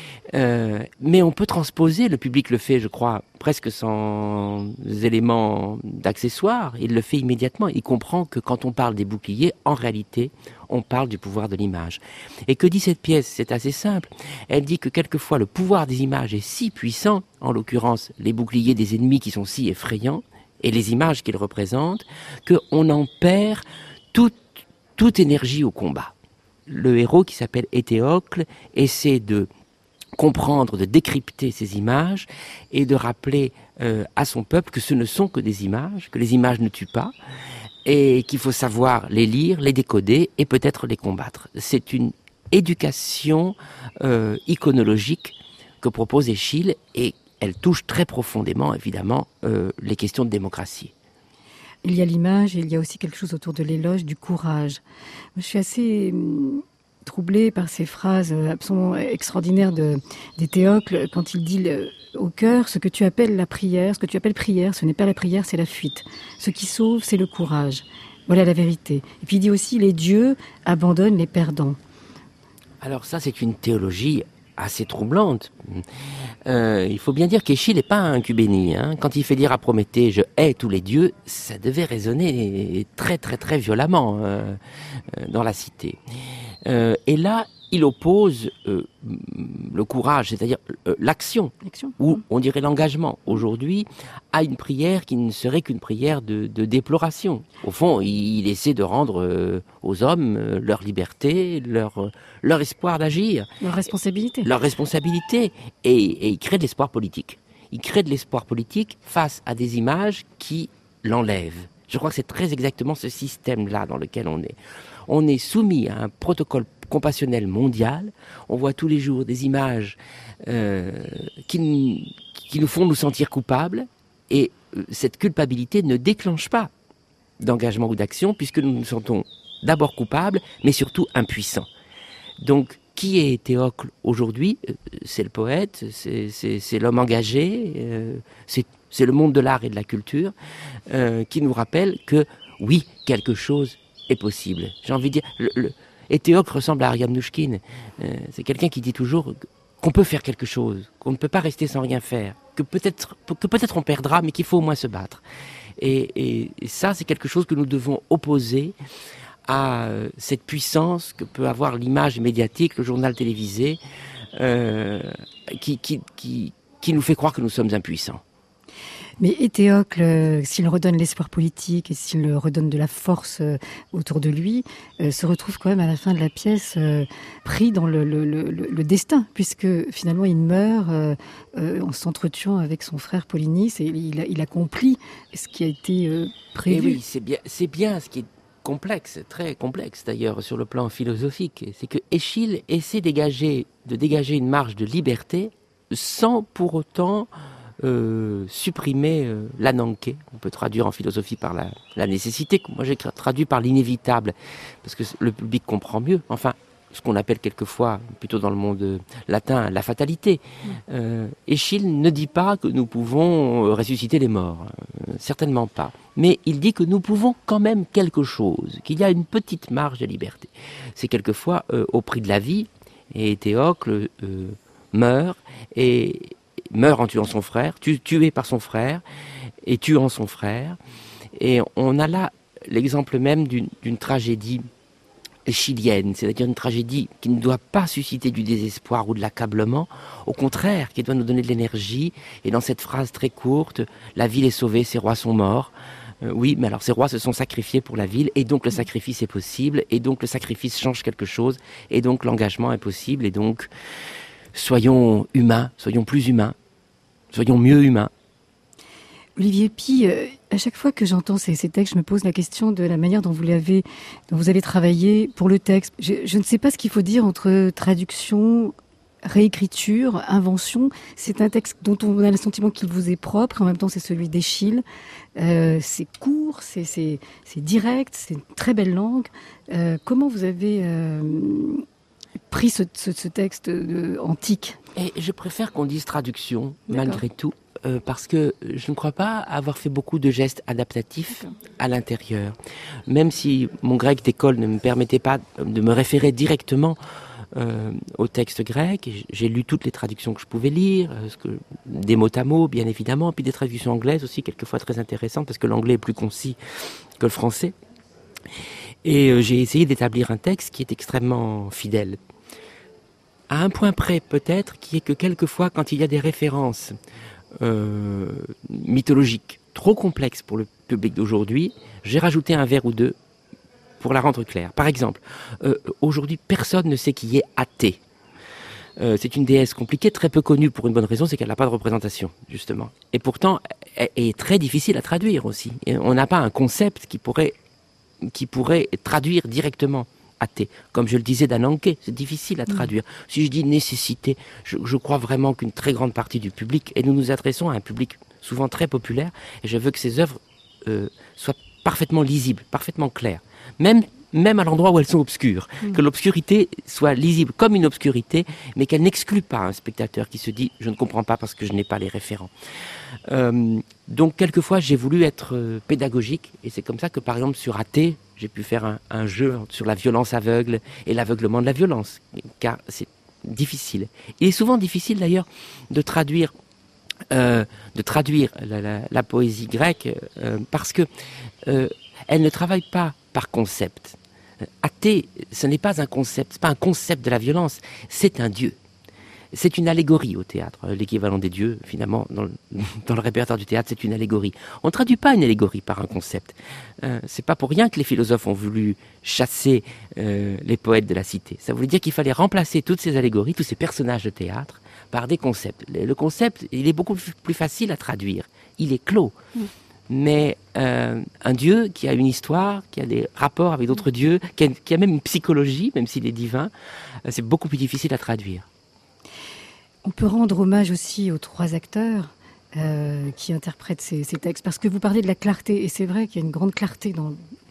Euh, mais on peut transposer, le public le fait, je crois, presque sans éléments d'accessoires. Il le fait immédiatement. Il comprend que quand on parle des boucliers, en réalité, on parle du pouvoir de l'image. Et que dit cette pièce? C'est assez simple. Elle dit que quelquefois, le pouvoir des images est si puissant, en l'occurrence, les boucliers des ennemis qui sont si effrayants, et les images qu'ils représentent, qu'on en perd toute, toute énergie au combat. Le héros, qui s'appelle Éthéocle, essaie de comprendre, de décrypter ces images et de rappeler euh, à son peuple que ce ne sont que des images, que les images ne tuent pas, et qu'il faut savoir les lire, les décoder et peut-être les combattre. C'est une éducation euh, iconologique que propose Échille, et elle touche très profondément, évidemment, euh, les questions de démocratie. Il y a l'image et il y a aussi quelque chose autour de l'éloge du courage. Je suis assez troublée par ces phrases absolument extraordinaires de, d'Éthéocle quand il dit le, au cœur, ce que tu appelles la prière, ce que tu appelles prière, ce n'est pas la prière, c'est la fuite. Ce qui sauve, c'est le courage. Voilà la vérité. Et puis il dit aussi, les dieux abandonnent les perdants. Alors ça, c'est une théologie assez troublante. Euh, il faut bien dire qu'Échille n'est pas un cubéni. Hein. Quand il fait dire à Prométhée « je hais tous les dieux », ça devait résonner très très très violemment euh, dans la cité. Euh, et là, il oppose euh, le courage, c'est-à-dire euh, l'action, l'action, ou on dirait l'engagement aujourd'hui, à une prière qui ne serait qu'une prière de, de déploration. Au fond, il, il essaie de rendre euh, aux hommes euh, leur liberté, leur, euh, leur espoir d'agir. Leur responsabilité. Leur responsabilité. Et, et il crée de l'espoir politique. Il crée de l'espoir politique face à des images qui l'enlèvent. Je crois que c'est très exactement ce système-là dans lequel on est. On est soumis à un protocole compassionnel mondial. On voit tous les jours des images euh, qui, qui nous font nous sentir coupables. Et euh, cette culpabilité ne déclenche pas d'engagement ou d'action puisque nous nous sentons d'abord coupables, mais surtout impuissants. Donc, qui est Théocle aujourd'hui? C'est le poète, c'est, c'est, c'est l'homme engagé, euh, c'est, c'est le monde de l'art et de la culture euh, qui nous rappelle que, oui, quelque chose est possible. J'ai envie de dire, le, le, et Théocle ressemble à Ariam Nouchkine. Euh, c'est quelqu'un qui dit toujours qu'on peut faire quelque chose, qu'on ne peut pas rester sans rien faire, que peut-être, que peut-être on perdra, mais qu'il faut au moins se battre. Et, et, et ça, c'est quelque chose que nous devons opposer à cette puissance que peut avoir l'image médiatique, le journal télévisé, euh, qui, qui, qui, qui nous fait croire que nous sommes impuissants. Mais Théocle, s'il redonne l'espoir politique et s'il redonne de la force autour de lui, euh, se retrouve quand même à la fin de la pièce euh, pris dans le, le, le, le destin, puisque finalement il meurt euh, euh, en s'entretuant avec son frère Polynice et il, il accomplit ce qui a été euh, prévu. Et oui, c'est bien, c'est bien ce qui est complexe, très complexe d'ailleurs sur le plan philosophique, c'est que Eschyle essaie dégager, de dégager une marge de liberté sans pour autant euh, supprimer euh, l'ananké. On peut traduire en philosophie par la, la nécessité, moi j'ai traduit par l'inévitable, parce que le public comprend mieux, enfin ce qu'on appelle quelquefois, plutôt dans le monde latin, la fatalité. Euh, Eschyle ne dit pas que nous pouvons ressusciter les morts, euh, certainement pas. Mais il dit que nous pouvons quand même quelque chose, qu'il y a une petite marge de liberté. C'est quelquefois euh, au prix de la vie, et Théocle euh, meurt, et meurt en tuant son frère, tu, tué par son frère, et tuant son frère. Et on a là l'exemple même d'une, d'une tragédie chilienne, c'est-à-dire une tragédie qui ne doit pas susciter du désespoir ou de l'accablement, au contraire, qui doit nous donner de l'énergie. Et dans cette phrase très courte, la ville est sauvée, ses rois sont morts. Euh, oui, mais alors ces rois se sont sacrifiés pour la ville, et donc le sacrifice est possible, et donc le sacrifice change quelque chose, et donc l'engagement est possible, et donc soyons humains, soyons plus humains, soyons mieux humains. Olivier Py, euh, à chaque fois que j'entends ces, ces textes, je me pose la question de la manière dont vous l'avez, dont vous avez travaillé pour le texte. Je, je ne sais pas ce qu'il faut dire entre traduction, réécriture, invention. C'est un texte dont on a le sentiment qu'il vous est propre, en même temps c'est celui d'Eschyle. Euh, c'est court, c'est, c'est, c'est direct, c'est une très belle langue. Euh, comment vous avez euh, pris ce, ce, ce texte euh, antique? Et je préfère qu'on dise traduction, D'accord. malgré tout. Euh, parce que je ne crois pas avoir fait beaucoup de gestes adaptatifs à l'intérieur. Même si mon grec d'école ne me permettait pas de me référer directement euh, au texte grec, j'ai lu toutes les traductions que je pouvais lire, euh, ce que, des mots à mots bien évidemment, puis des traductions anglaises aussi, quelquefois très intéressantes, parce que l'anglais est plus concis que le français. Et euh, j'ai essayé d'établir un texte qui est extrêmement fidèle. À un point près peut-être, qui est que quelquefois, quand il y a des références Euh, mythologique, trop complexe pour le public d'aujourd'hui, j'ai rajouté un vers ou deux pour la rendre claire. Par exemple, euh, aujourd'hui, personne ne sait qui est Athée. Euh, c'est une déesse compliquée, très peu connue pour une bonne raison, c'est qu'elle n'a pas de représentation, justement. Et pourtant, elle est très difficile à traduire aussi. Et on n'a pas un concept qui pourrait, qui pourrait traduire directement Athée. Comme je le disais d'Ananké, c'est difficile à traduire. Mmh. Si je dis nécessité, je, je crois vraiment qu'une très grande partie du public, et nous nous adressons à un public souvent très populaire, et je veux que ces œuvres euh, soient parfaitement lisibles, parfaitement claires. Même, même à l'endroit où elles sont obscures. Mmh. Que l'obscurité soit lisible comme une obscurité, mais qu'elle n'exclut pas un spectateur qui se dit « je ne comprends pas parce que je n'ai pas les référents ». Euh, donc quelquefois j'ai voulu être euh, pédagogique, et c'est comme ça que par exemple sur Athée, j'ai pu faire un, un jeu sur la violence aveugle et l'aveuglement de la violence, car c'est difficile. Il est souvent difficile d'ailleurs de traduire, euh, de traduire la, la, la poésie grecque euh, parce que euh, elle ne travaille pas par concept. Athée, ce n'est pas un concept, c'est pas un concept de la violence, c'est un dieu. C'est une allégorie au théâtre, l'équivalent des dieux, finalement, dans le, dans le répertoire du théâtre, c'est une allégorie. On ne traduit pas une allégorie par un concept. Euh, c'est pas pour rien que les philosophes ont voulu chasser euh, les poètes de la cité. Ça voulait dire qu'il fallait remplacer toutes ces allégories, tous ces personnages de théâtre, par des concepts. Le, le concept, il est beaucoup plus facile à traduire. Il est clos. Mmh. Mais euh, un dieu qui a une histoire, qui a des rapports avec d'autres dieux, qui a, qui a même une psychologie, même s'il est divin, euh, c'est beaucoup plus difficile à traduire. On peut rendre hommage aussi aux trois acteurs euh, qui interprètent ces, ces textes, parce que vous parlez de la clarté, et c'est vrai qu'il y a une grande clarté dans,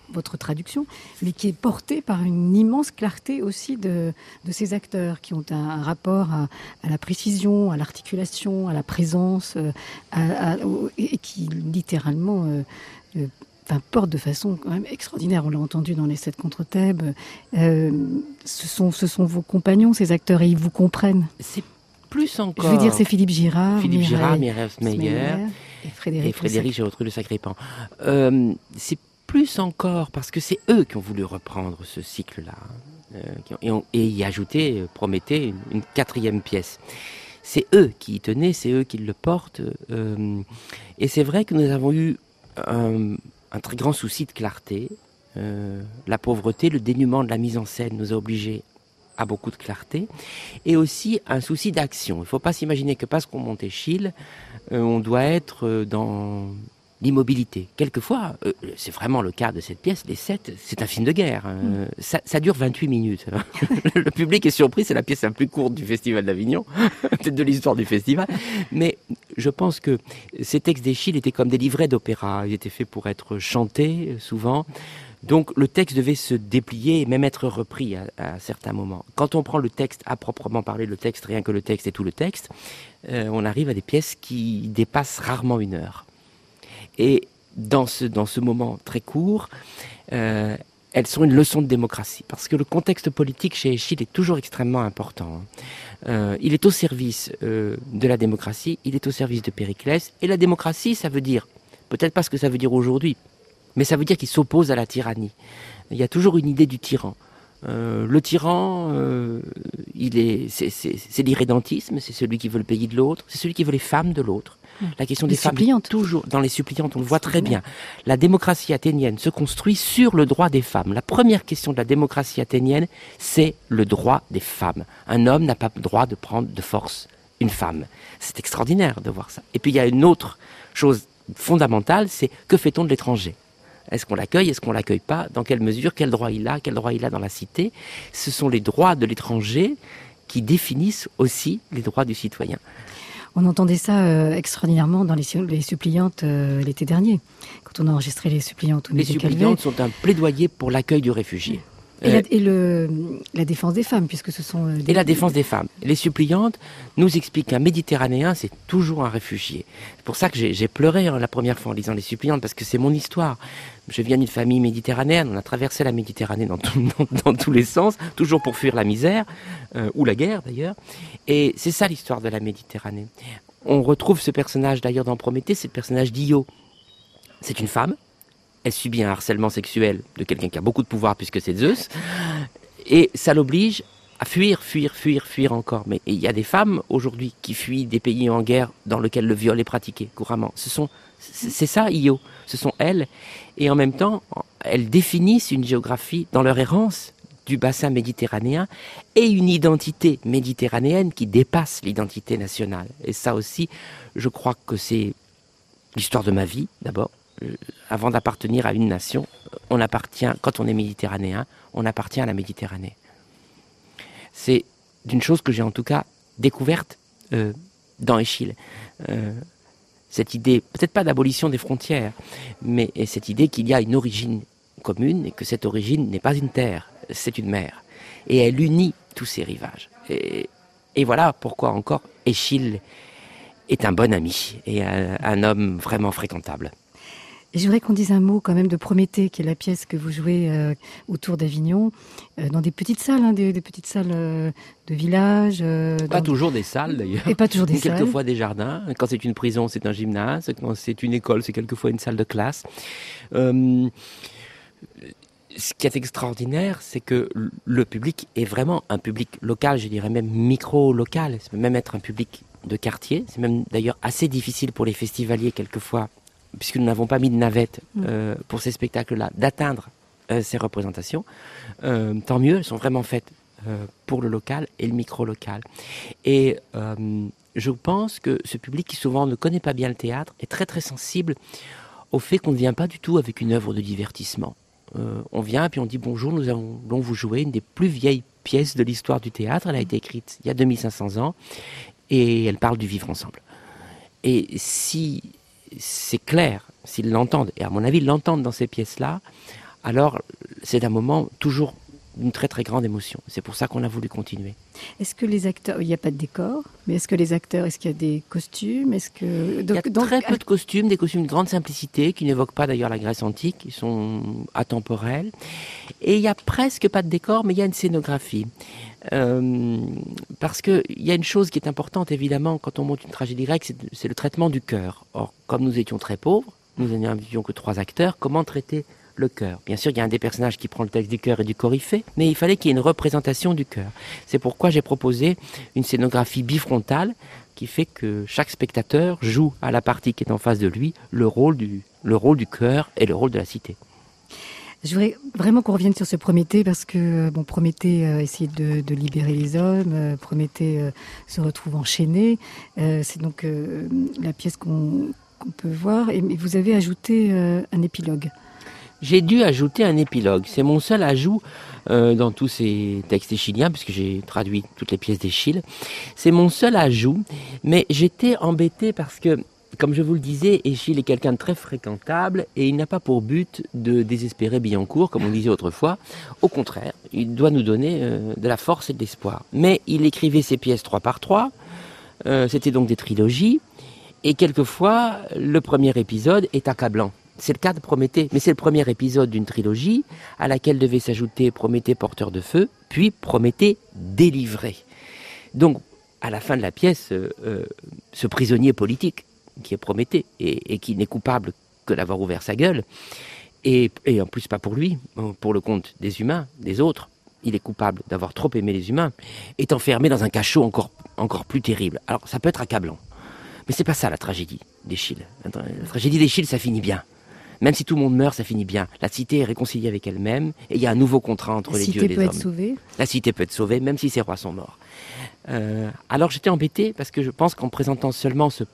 votre traduction, mais qui est portée par une immense clarté aussi de, de ces acteurs, qui ont un, un rapport à, à la précision, à l'articulation, à la présence, euh, à, à, et qui littéralement euh, euh, enfin, portent de façon quand même extraordinaire. On l'a entendu dans les sept contre Thèbes. Euh, ce, sont, ce sont vos compagnons, ces acteurs, et ils vous comprennent. C'est plus encore. Je veux dire, c'est Philippe Girard, Philippe Mireille, Girard, Mireille Smeyer et Frédéric, et Frédéric Géautru de Sacré-Pan. Euh, c'est plus encore parce que c'est eux qui ont voulu reprendre ce cycle-là euh, et, ont, et y ajouter, Prométhée, une, une quatrième pièce. C'est eux qui y tenaient, c'est eux qui le portent. Euh, et c'est vrai que nous avons eu un, un très grand souci de clarté. Euh, la pauvreté, le dénuement de la mise en scène nous a obligés à beaucoup de clarté, et aussi un souci d'action. Il ne faut pas s'imaginer que parce qu'on monte Échille, euh, on doit être dans l'immobilité. Quelquefois, euh, c'est vraiment le cas de cette pièce, les sept, c'est un film de guerre. Euh, mmh. ça, ça dure vingt-huit minutes. Le public est surpris, c'est la pièce la plus courte du Festival d'Avignon, peut-être de l'histoire du festival, mais je pense que ces textes d'Échille étaient comme des livrets d'opéra. Ils étaient faits pour être chantés, souvent. Donc le texte devait se déplier et même être repris à, à certains moments. Quand on prend le texte à proprement parler, le texte, rien que le texte et tout le texte, euh, on arrive à des pièces qui dépassent rarement une heure. Et dans ce, dans ce moment très court, euh, elles sont une leçon de démocratie. Parce que le contexte politique chez Échille est toujours extrêmement important. Euh, il est au service euh, de la démocratie, il est au service de Périclès. Et la démocratie, ça veut dire, peut-être pas ce que ça veut dire aujourd'hui, mais ça veut dire qu'il s'oppose à la tyrannie. Il y a toujours une idée du tyran. Euh, le tyran, euh, il est, c'est, c'est, c'est l'irrédentisme, c'est celui qui veut le pays de l'autre, c'est celui qui veut les femmes de l'autre. La question les des femmes, suppliantes. Toujours dans les suppliantes, on le voit très bien. La démocratie athénienne se construit sur le droit des femmes. La première question de la démocratie athénienne, c'est le droit des femmes. Un homme n'a pas le droit de prendre de force une femme. C'est extraordinaire de voir ça. Et puis il y a une autre chose fondamentale, c'est que fait-on de l'étranger ? Est-ce qu'on l'accueille ? Est-ce qu'on l'accueille pas ? Dans quelle mesure ? Quel droit il a ? Quel droit il a dans la cité ? Ce sont les droits de l'étranger qui définissent aussi les droits du citoyen. On entendait ça euh, extraordinairement dans les, les suppliantes euh, l'été dernier, quand on a enregistré les suppliantes au Les musée suppliantes Calvet. sont un plaidoyer pour l'accueil du réfugié. Et, la, et le, la défense des femmes, puisque ce sont... Euh, des... Et la défense des femmes. Les suppliantes nous expliquent qu'un Méditerranéen, c'est toujours un réfugié. C'est pour ça que j'ai, j'ai pleuré hein, la première fois en lisant les suppliantes, parce que c'est mon histoire. Je viens d'une famille méditerranéenne, on a traversé la Méditerranée dans, tout, dans, dans tous les sens, toujours pour fuir la misère, euh, ou la guerre d'ailleurs. Et c'est ça l'histoire de la Méditerranée. On retrouve ce personnage d'ailleurs dans Prométhée, c'est le personnage d'Io. C'est une femme. Elle subit un harcèlement sexuel de quelqu'un qui a beaucoup de pouvoir puisque c'est Zeus. Et ça l'oblige à fuir, fuir, fuir, fuir encore. Mais il y a des femmes aujourd'hui qui fuient des pays en guerre dans lesquels le viol est pratiqué couramment. Ce sont, c'est ça Io. Ce sont elles. Et en même temps, elles définissent une géographie dans leur errance du bassin méditerranéen et une identité méditerranéenne qui dépasse l'identité nationale. Et ça aussi, je crois que c'est l'histoire de ma vie d'abord. Euh, avant d'appartenir à une nation, on appartient, quand on est méditerranéen, on appartient à la Méditerranée. C'est d'une chose que j'ai en tout cas découverte euh, dans Échille. Euh, cette idée, peut-être pas d'abolition des frontières, mais cette idée qu'il y a une origine commune et que cette origine n'est pas une terre, c'est une mer. Et elle unit tous ces rivages. Et, et voilà pourquoi encore Échille est un bon ami et un, un homme vraiment fréquentable. Et je voudrais qu'on dise un mot quand même de Prométhée, qui est la pièce que vous jouez euh, autour d'Avignon, euh, dans des petites salles, hein, des, des petites salles euh, de village. Euh, pas dans... toujours des salles d'ailleurs. Et pas toujours des salles. Quelquefois des jardins. Quand c'est une prison, c'est un gymnase. Quand c'est une école, c'est quelquefois une salle de classe. Euh, ce qui est extraordinaire, c'est que le public est vraiment un public local, je dirais même micro-local. Ça peut même être un public de quartier. C'est même d'ailleurs assez difficile pour les festivaliers quelquefois, puisque nous n'avons pas mis de navette euh, pour ces spectacles-là, d'atteindre euh, ces représentations. Euh, tant mieux, elles sont vraiment faites euh, pour le local et le micro-local. Et euh, je pense que ce public qui souvent ne connaît pas bien le théâtre est très très sensible au fait qu'on ne vient pas du tout avec une œuvre de divertissement. Euh, on vient et puis on dit bonjour, nous allons vous jouer une des plus vieilles pièces de l'histoire du théâtre. Elle a été écrite il y a deux mille cinq cents ans et elle parle du vivre ensemble. Et si c'est clair, s'ils l'entendent, et à mon avis ils l'entendent dans ces pièces-là, alors c'est un moment toujours d'une très très grande émotion. C'est pour ça qu'on a voulu continuer. Est-ce que les acteurs, il n'y a pas de décor, mais est-ce que les acteurs, est-ce qu'il y a des costumes, est-ce que donc, il y a donc, très peu de costumes, des costumes de grande simplicité qui n'évoquent pas d'ailleurs la Grèce antique, qui sont atemporels. Et il n'y a presque pas de décor, mais il y a une scénographie. Euh, parce que il y a une chose qui est importante évidemment quand on monte une tragédie grecque, c'est, c'est le traitement du cœur. Or, comme nous étions très pauvres, nous n'avions que trois acteurs, comment traiter le cœur? Bien sûr, il y a un des personnages qui prend le texte du cœur et du coryphée, mais il fallait qu'il y ait une représentation du cœur. C'est pourquoi j'ai proposé une scénographie bifrontale qui fait que chaque spectateur joue à la partie qui est en face de lui le rôle du, le rôle du cœur et le rôle de la cité. Je voudrais vraiment qu'on revienne sur ce Prométhée parce que bon, Prométhée euh, essayait de, de libérer les hommes, euh, Prométhée euh, se retrouve enchaîné. Euh, c'est donc euh, la pièce qu'on, qu'on peut voir. Et vous avez ajouté euh, un épilogue. J'ai dû ajouter un épilogue. C'est mon seul ajout euh, dans tous ces textes échiliens, puisque j'ai traduit toutes les pièces d'Échille. C'est mon seul ajout, mais j'étais embêté parce que, comme je vous le disais, Échille est quelqu'un de très fréquentable et il n'a pas pour but de désespérer Billancourt, comme on disait autrefois. Au contraire, il doit nous donner euh, de la force et de l'espoir. Mais il écrivait ses pièces trois par trois, euh, c'était donc des trilogies, et quelquefois, le premier épisode est accablant. C'est le cas de Prométhée, mais c'est le premier épisode d'une trilogie à laquelle devait s'ajouter Prométhée porteur de feu, puis Prométhée délivré. Donc, à la fin de la pièce, euh, euh, ce prisonnier politique, qui est Prométhée, et, et qui n'est coupable que d'avoir ouvert sa gueule, et, et en plus pas pour lui, pour le compte des humains, des autres, il est coupable d'avoir trop aimé les humains, est enfermé dans un cachot encore, encore plus terrible. Alors, ça peut être accablant, mais c'est pas ça la tragédie d'Échille. La tragédie d'Échille, ça finit bien. Même si tout le monde meurt, ça finit bien. La cité est réconciliée avec elle-même et il y a un nouveau contrat entre la les dieux et les hommes. La cité peut être sauvée. La cité peut être sauvée, même si ses rois sont morts. Euh, alors j'étais embêté parce que je pense qu'en présentant seulement ce,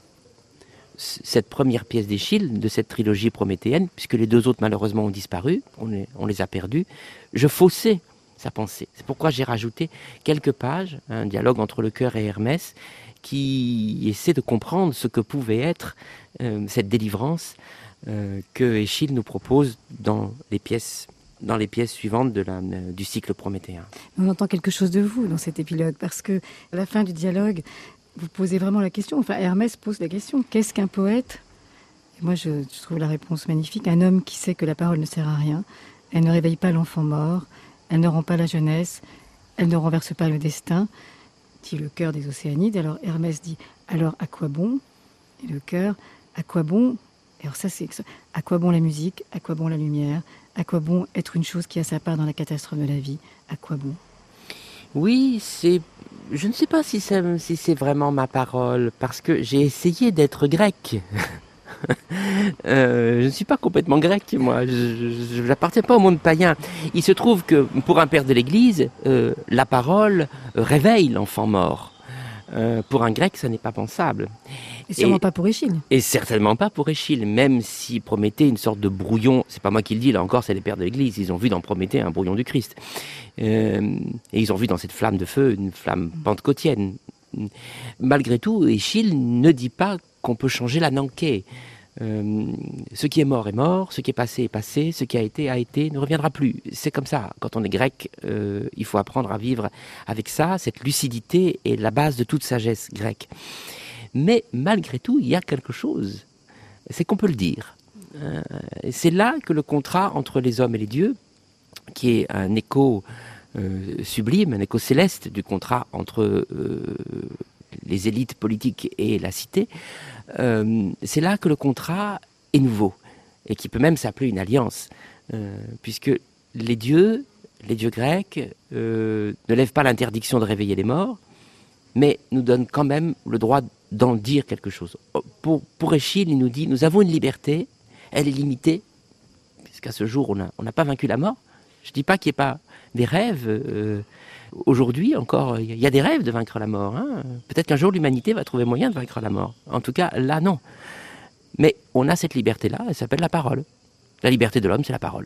cette première pièce d'Échille, de cette trilogie prométhéenne, puisque les deux autres malheureusement ont disparu, on les, on les a perdus, je faussais sa pensée. C'est pourquoi j'ai rajouté quelques pages, un dialogue entre le cœur et Hermès, qui essaie de comprendre ce que pouvait être euh, cette délivrance Euh, que Échille nous propose dans les pièces, dans les pièces suivantes de la, euh, du cycle prométhéen. On entend quelque chose de vous dans cet épilogue, parce que à la fin du dialogue, vous posez vraiment la question, enfin Hermès pose la question, qu'est-ce qu'un poète? Et moi je, je trouve la réponse magnifique, un homme qui sait que la parole ne sert à rien, elle ne réveille pas l'enfant mort, elle ne rend pas la jeunesse, elle ne renverse pas le destin, dit le cœur des Océanides. Alors Hermès dit, alors à quoi bon? Et le cœur, à quoi bon? Alors ça, c'est à quoi bon la musique, à quoi bon la lumière, à quoi bon être une chose qui a sa part dans la catastrophe de la vie, à quoi bon? Oui, c'est, je ne sais pas si c'est, si c'est vraiment ma parole, parce que j'ai essayé d'être grec. euh, je ne suis pas complètement grec, moi, je n'appartiens pas au monde païen. Il se trouve que pour un père de l'Église, euh, la parole réveille l'enfant mort. Euh, pour un grec, ça n'est pas pensable. Et sûrement et, pas pour Échille. Et certainement pas pour Échille, même si Prométhée, une sorte de brouillon, c'est pas moi qui le dis, là encore, c'est les pères de l'Église, ils ont vu dans Prométhée un brouillon du Christ. Euh, et ils ont vu dans cette flamme de feu une flamme pentecôtienne. Malgré tout, Échille ne dit pas qu'on peut changer la Nanké. Euh, ce qui est mort est mort, ce qui est passé est passé, ce qui a été a été, ne reviendra plus. C'est comme ça. Quand on est grec, euh, il faut apprendre à vivre avec ça. Cette lucidité est la base de toute sagesse grecque. Mais malgré tout, il y a quelque chose. C'est qu'on peut le dire. Euh, c'est là que le contrat entre les hommes et les dieux, qui est un écho euh, sublime, un écho céleste du contrat entre euh, les élites politiques et la cité, euh, c'est là que le contrat est nouveau et qui peut même s'appeler une alliance, euh, puisque les dieux, les dieux grecs euh, ne lèvent pas l'interdiction de réveiller les morts, mais nous donnent quand même le droit d'en dire quelque chose. Pour, pour Échille, il nous dit, nous avons une liberté, elle est limitée, puisqu'à ce jour, on n'a on n'a pas vaincu la mort. Je ne dis pas qu'il n'y ait pas des rêves. Euh, aujourd'hui, encore, il y a des rêves de vaincre la mort. Hein. Peut-être qu'un jour, l'humanité va trouver moyen de vaincre la mort. En tout cas, là, non. Mais on a cette liberté-là, elle s'appelle la parole. La liberté de l'homme, c'est la parole.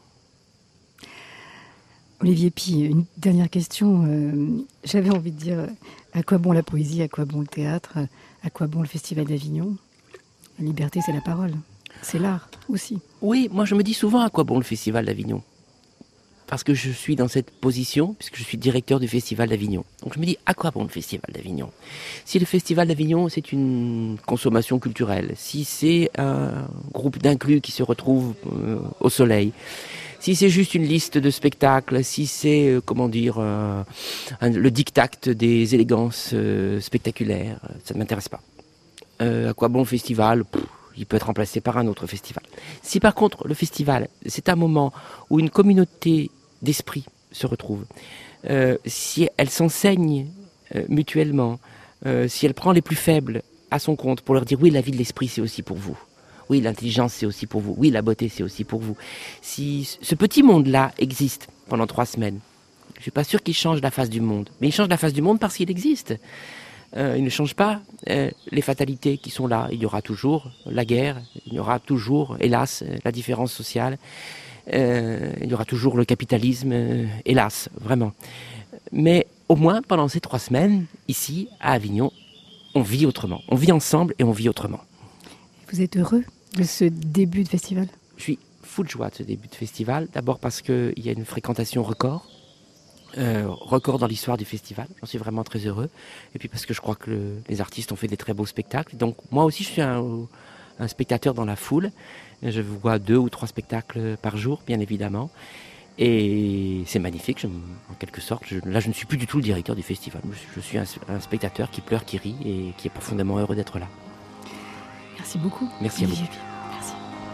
Olivier Py, une dernière question. Euh, j'avais envie de dire, à quoi bon la poésie, à quoi bon le théâtre, à quoi bon le Festival d'Avignon? La liberté, c'est la parole. C'est l'art aussi. Oui, moi je me dis souvent à quoi bon le Festival d'Avignon. Parce que je suis dans cette position, puisque je suis directeur du Festival d'Avignon. Donc je me dis, à quoi bon le Festival d'Avignon ? Si le Festival d'Avignon, c'est une consommation culturelle, si c'est un groupe d'inclus qui se retrouve euh, au soleil, si c'est juste une liste de spectacles, si c'est, euh, comment dire, euh, un, le diktat des élégances euh, spectaculaires, ça ne m'intéresse pas. Euh, à quoi bon le festival ? Pff, il peut être remplacé par un autre festival. Si par contre, le festival, c'est un moment où une communauté d'esprit se retrouve, euh, si elle s'enseigne euh, mutuellement, euh, si elle prend les plus faibles à son compte pour leur dire oui, la vie de l'esprit c'est aussi pour vous, oui, l'intelligence c'est aussi pour vous, oui, la beauté c'est aussi pour vous. Si ce petit monde-là existe pendant trois semaines, je suis pas sûr qu'il change la face du monde, mais il change la face du monde parce qu'il existe. Euh, il ne change pas euh, les fatalités qui sont là. Il y aura toujours la guerre, il y aura toujours, hélas, la différence sociale. Euh, il y aura toujours le capitalisme, euh, hélas, vraiment. Mais au moins, pendant ces trois semaines, ici, à Avignon, on vit autrement. On vit ensemble et on vit autrement. Vous êtes heureux de ce début de festival ? Je suis fou de joie de ce début de festival. D'abord parce qu'il y a une fréquentation record. Euh, record dans l'histoire du festival. J'en suis vraiment très heureux. Et puis parce que je crois que le, les artistes ont fait des très beaux spectacles. Donc moi aussi, je suis un, un spectateur dans la foule. Je vois deux ou trois spectacles par jour, bien évidemment. Et c'est magnifique, je, en quelque sorte. Je, là, je ne suis plus du tout le directeur du festival. Je, je suis un, un spectateur qui pleure, qui rit et qui est profondément heureux d'être là. Merci beaucoup. Merci à vous. Merci.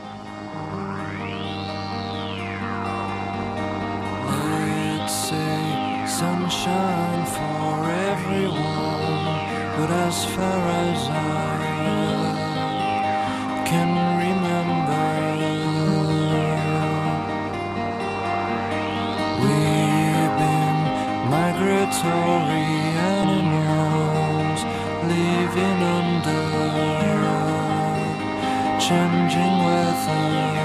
Let's say sunshine for everyone, but as far as I can remember, we've been migratory animals living under changing weather.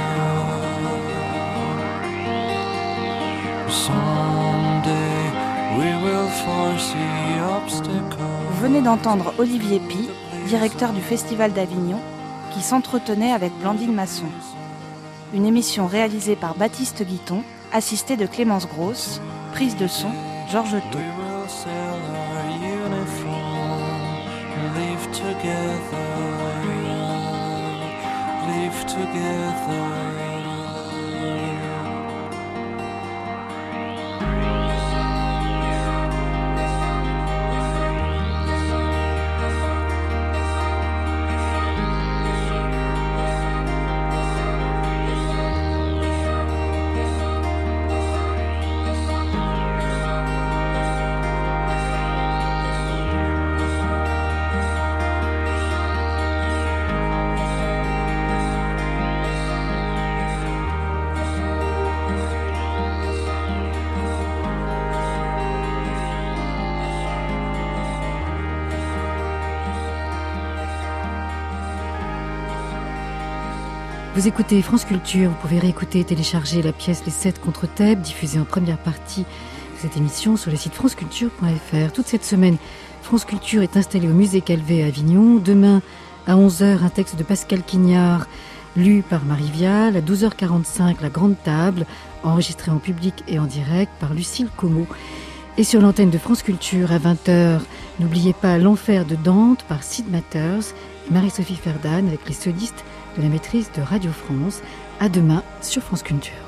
Someday we will foresee obstacles. Vous venez d'entendre Olivier Py, directeur du Festival d'Avignon, qui s'entretenait avec Blandine Masson. Une émission réalisée par Baptiste Guiton, assisté de Clémence Grosse, prise de son Georges Thau. We will sell our uniform and live together, live together. Vous écoutez France Culture, vous pouvez réécouter et télécharger la pièce Les sept contre Thèbes, diffusée en première partie de cette émission sur le site franceculture point f r. Toute cette semaine, France Culture est installée au musée Calvet à Avignon. Demain, à onze heures, un texte de Pascal Quignard, lu par Marie Vial. À douze heures quarante-cinq, La Grande Table, enregistrée en public et en direct par Lucille Como. Et sur l'antenne de France Culture, à vingt heures, n'oubliez pas L'Enfer de Dante par Sid Matters et Marie-Sophie Ferdan avec les solistes de la maîtrise de Radio France. À demain sur France Culture.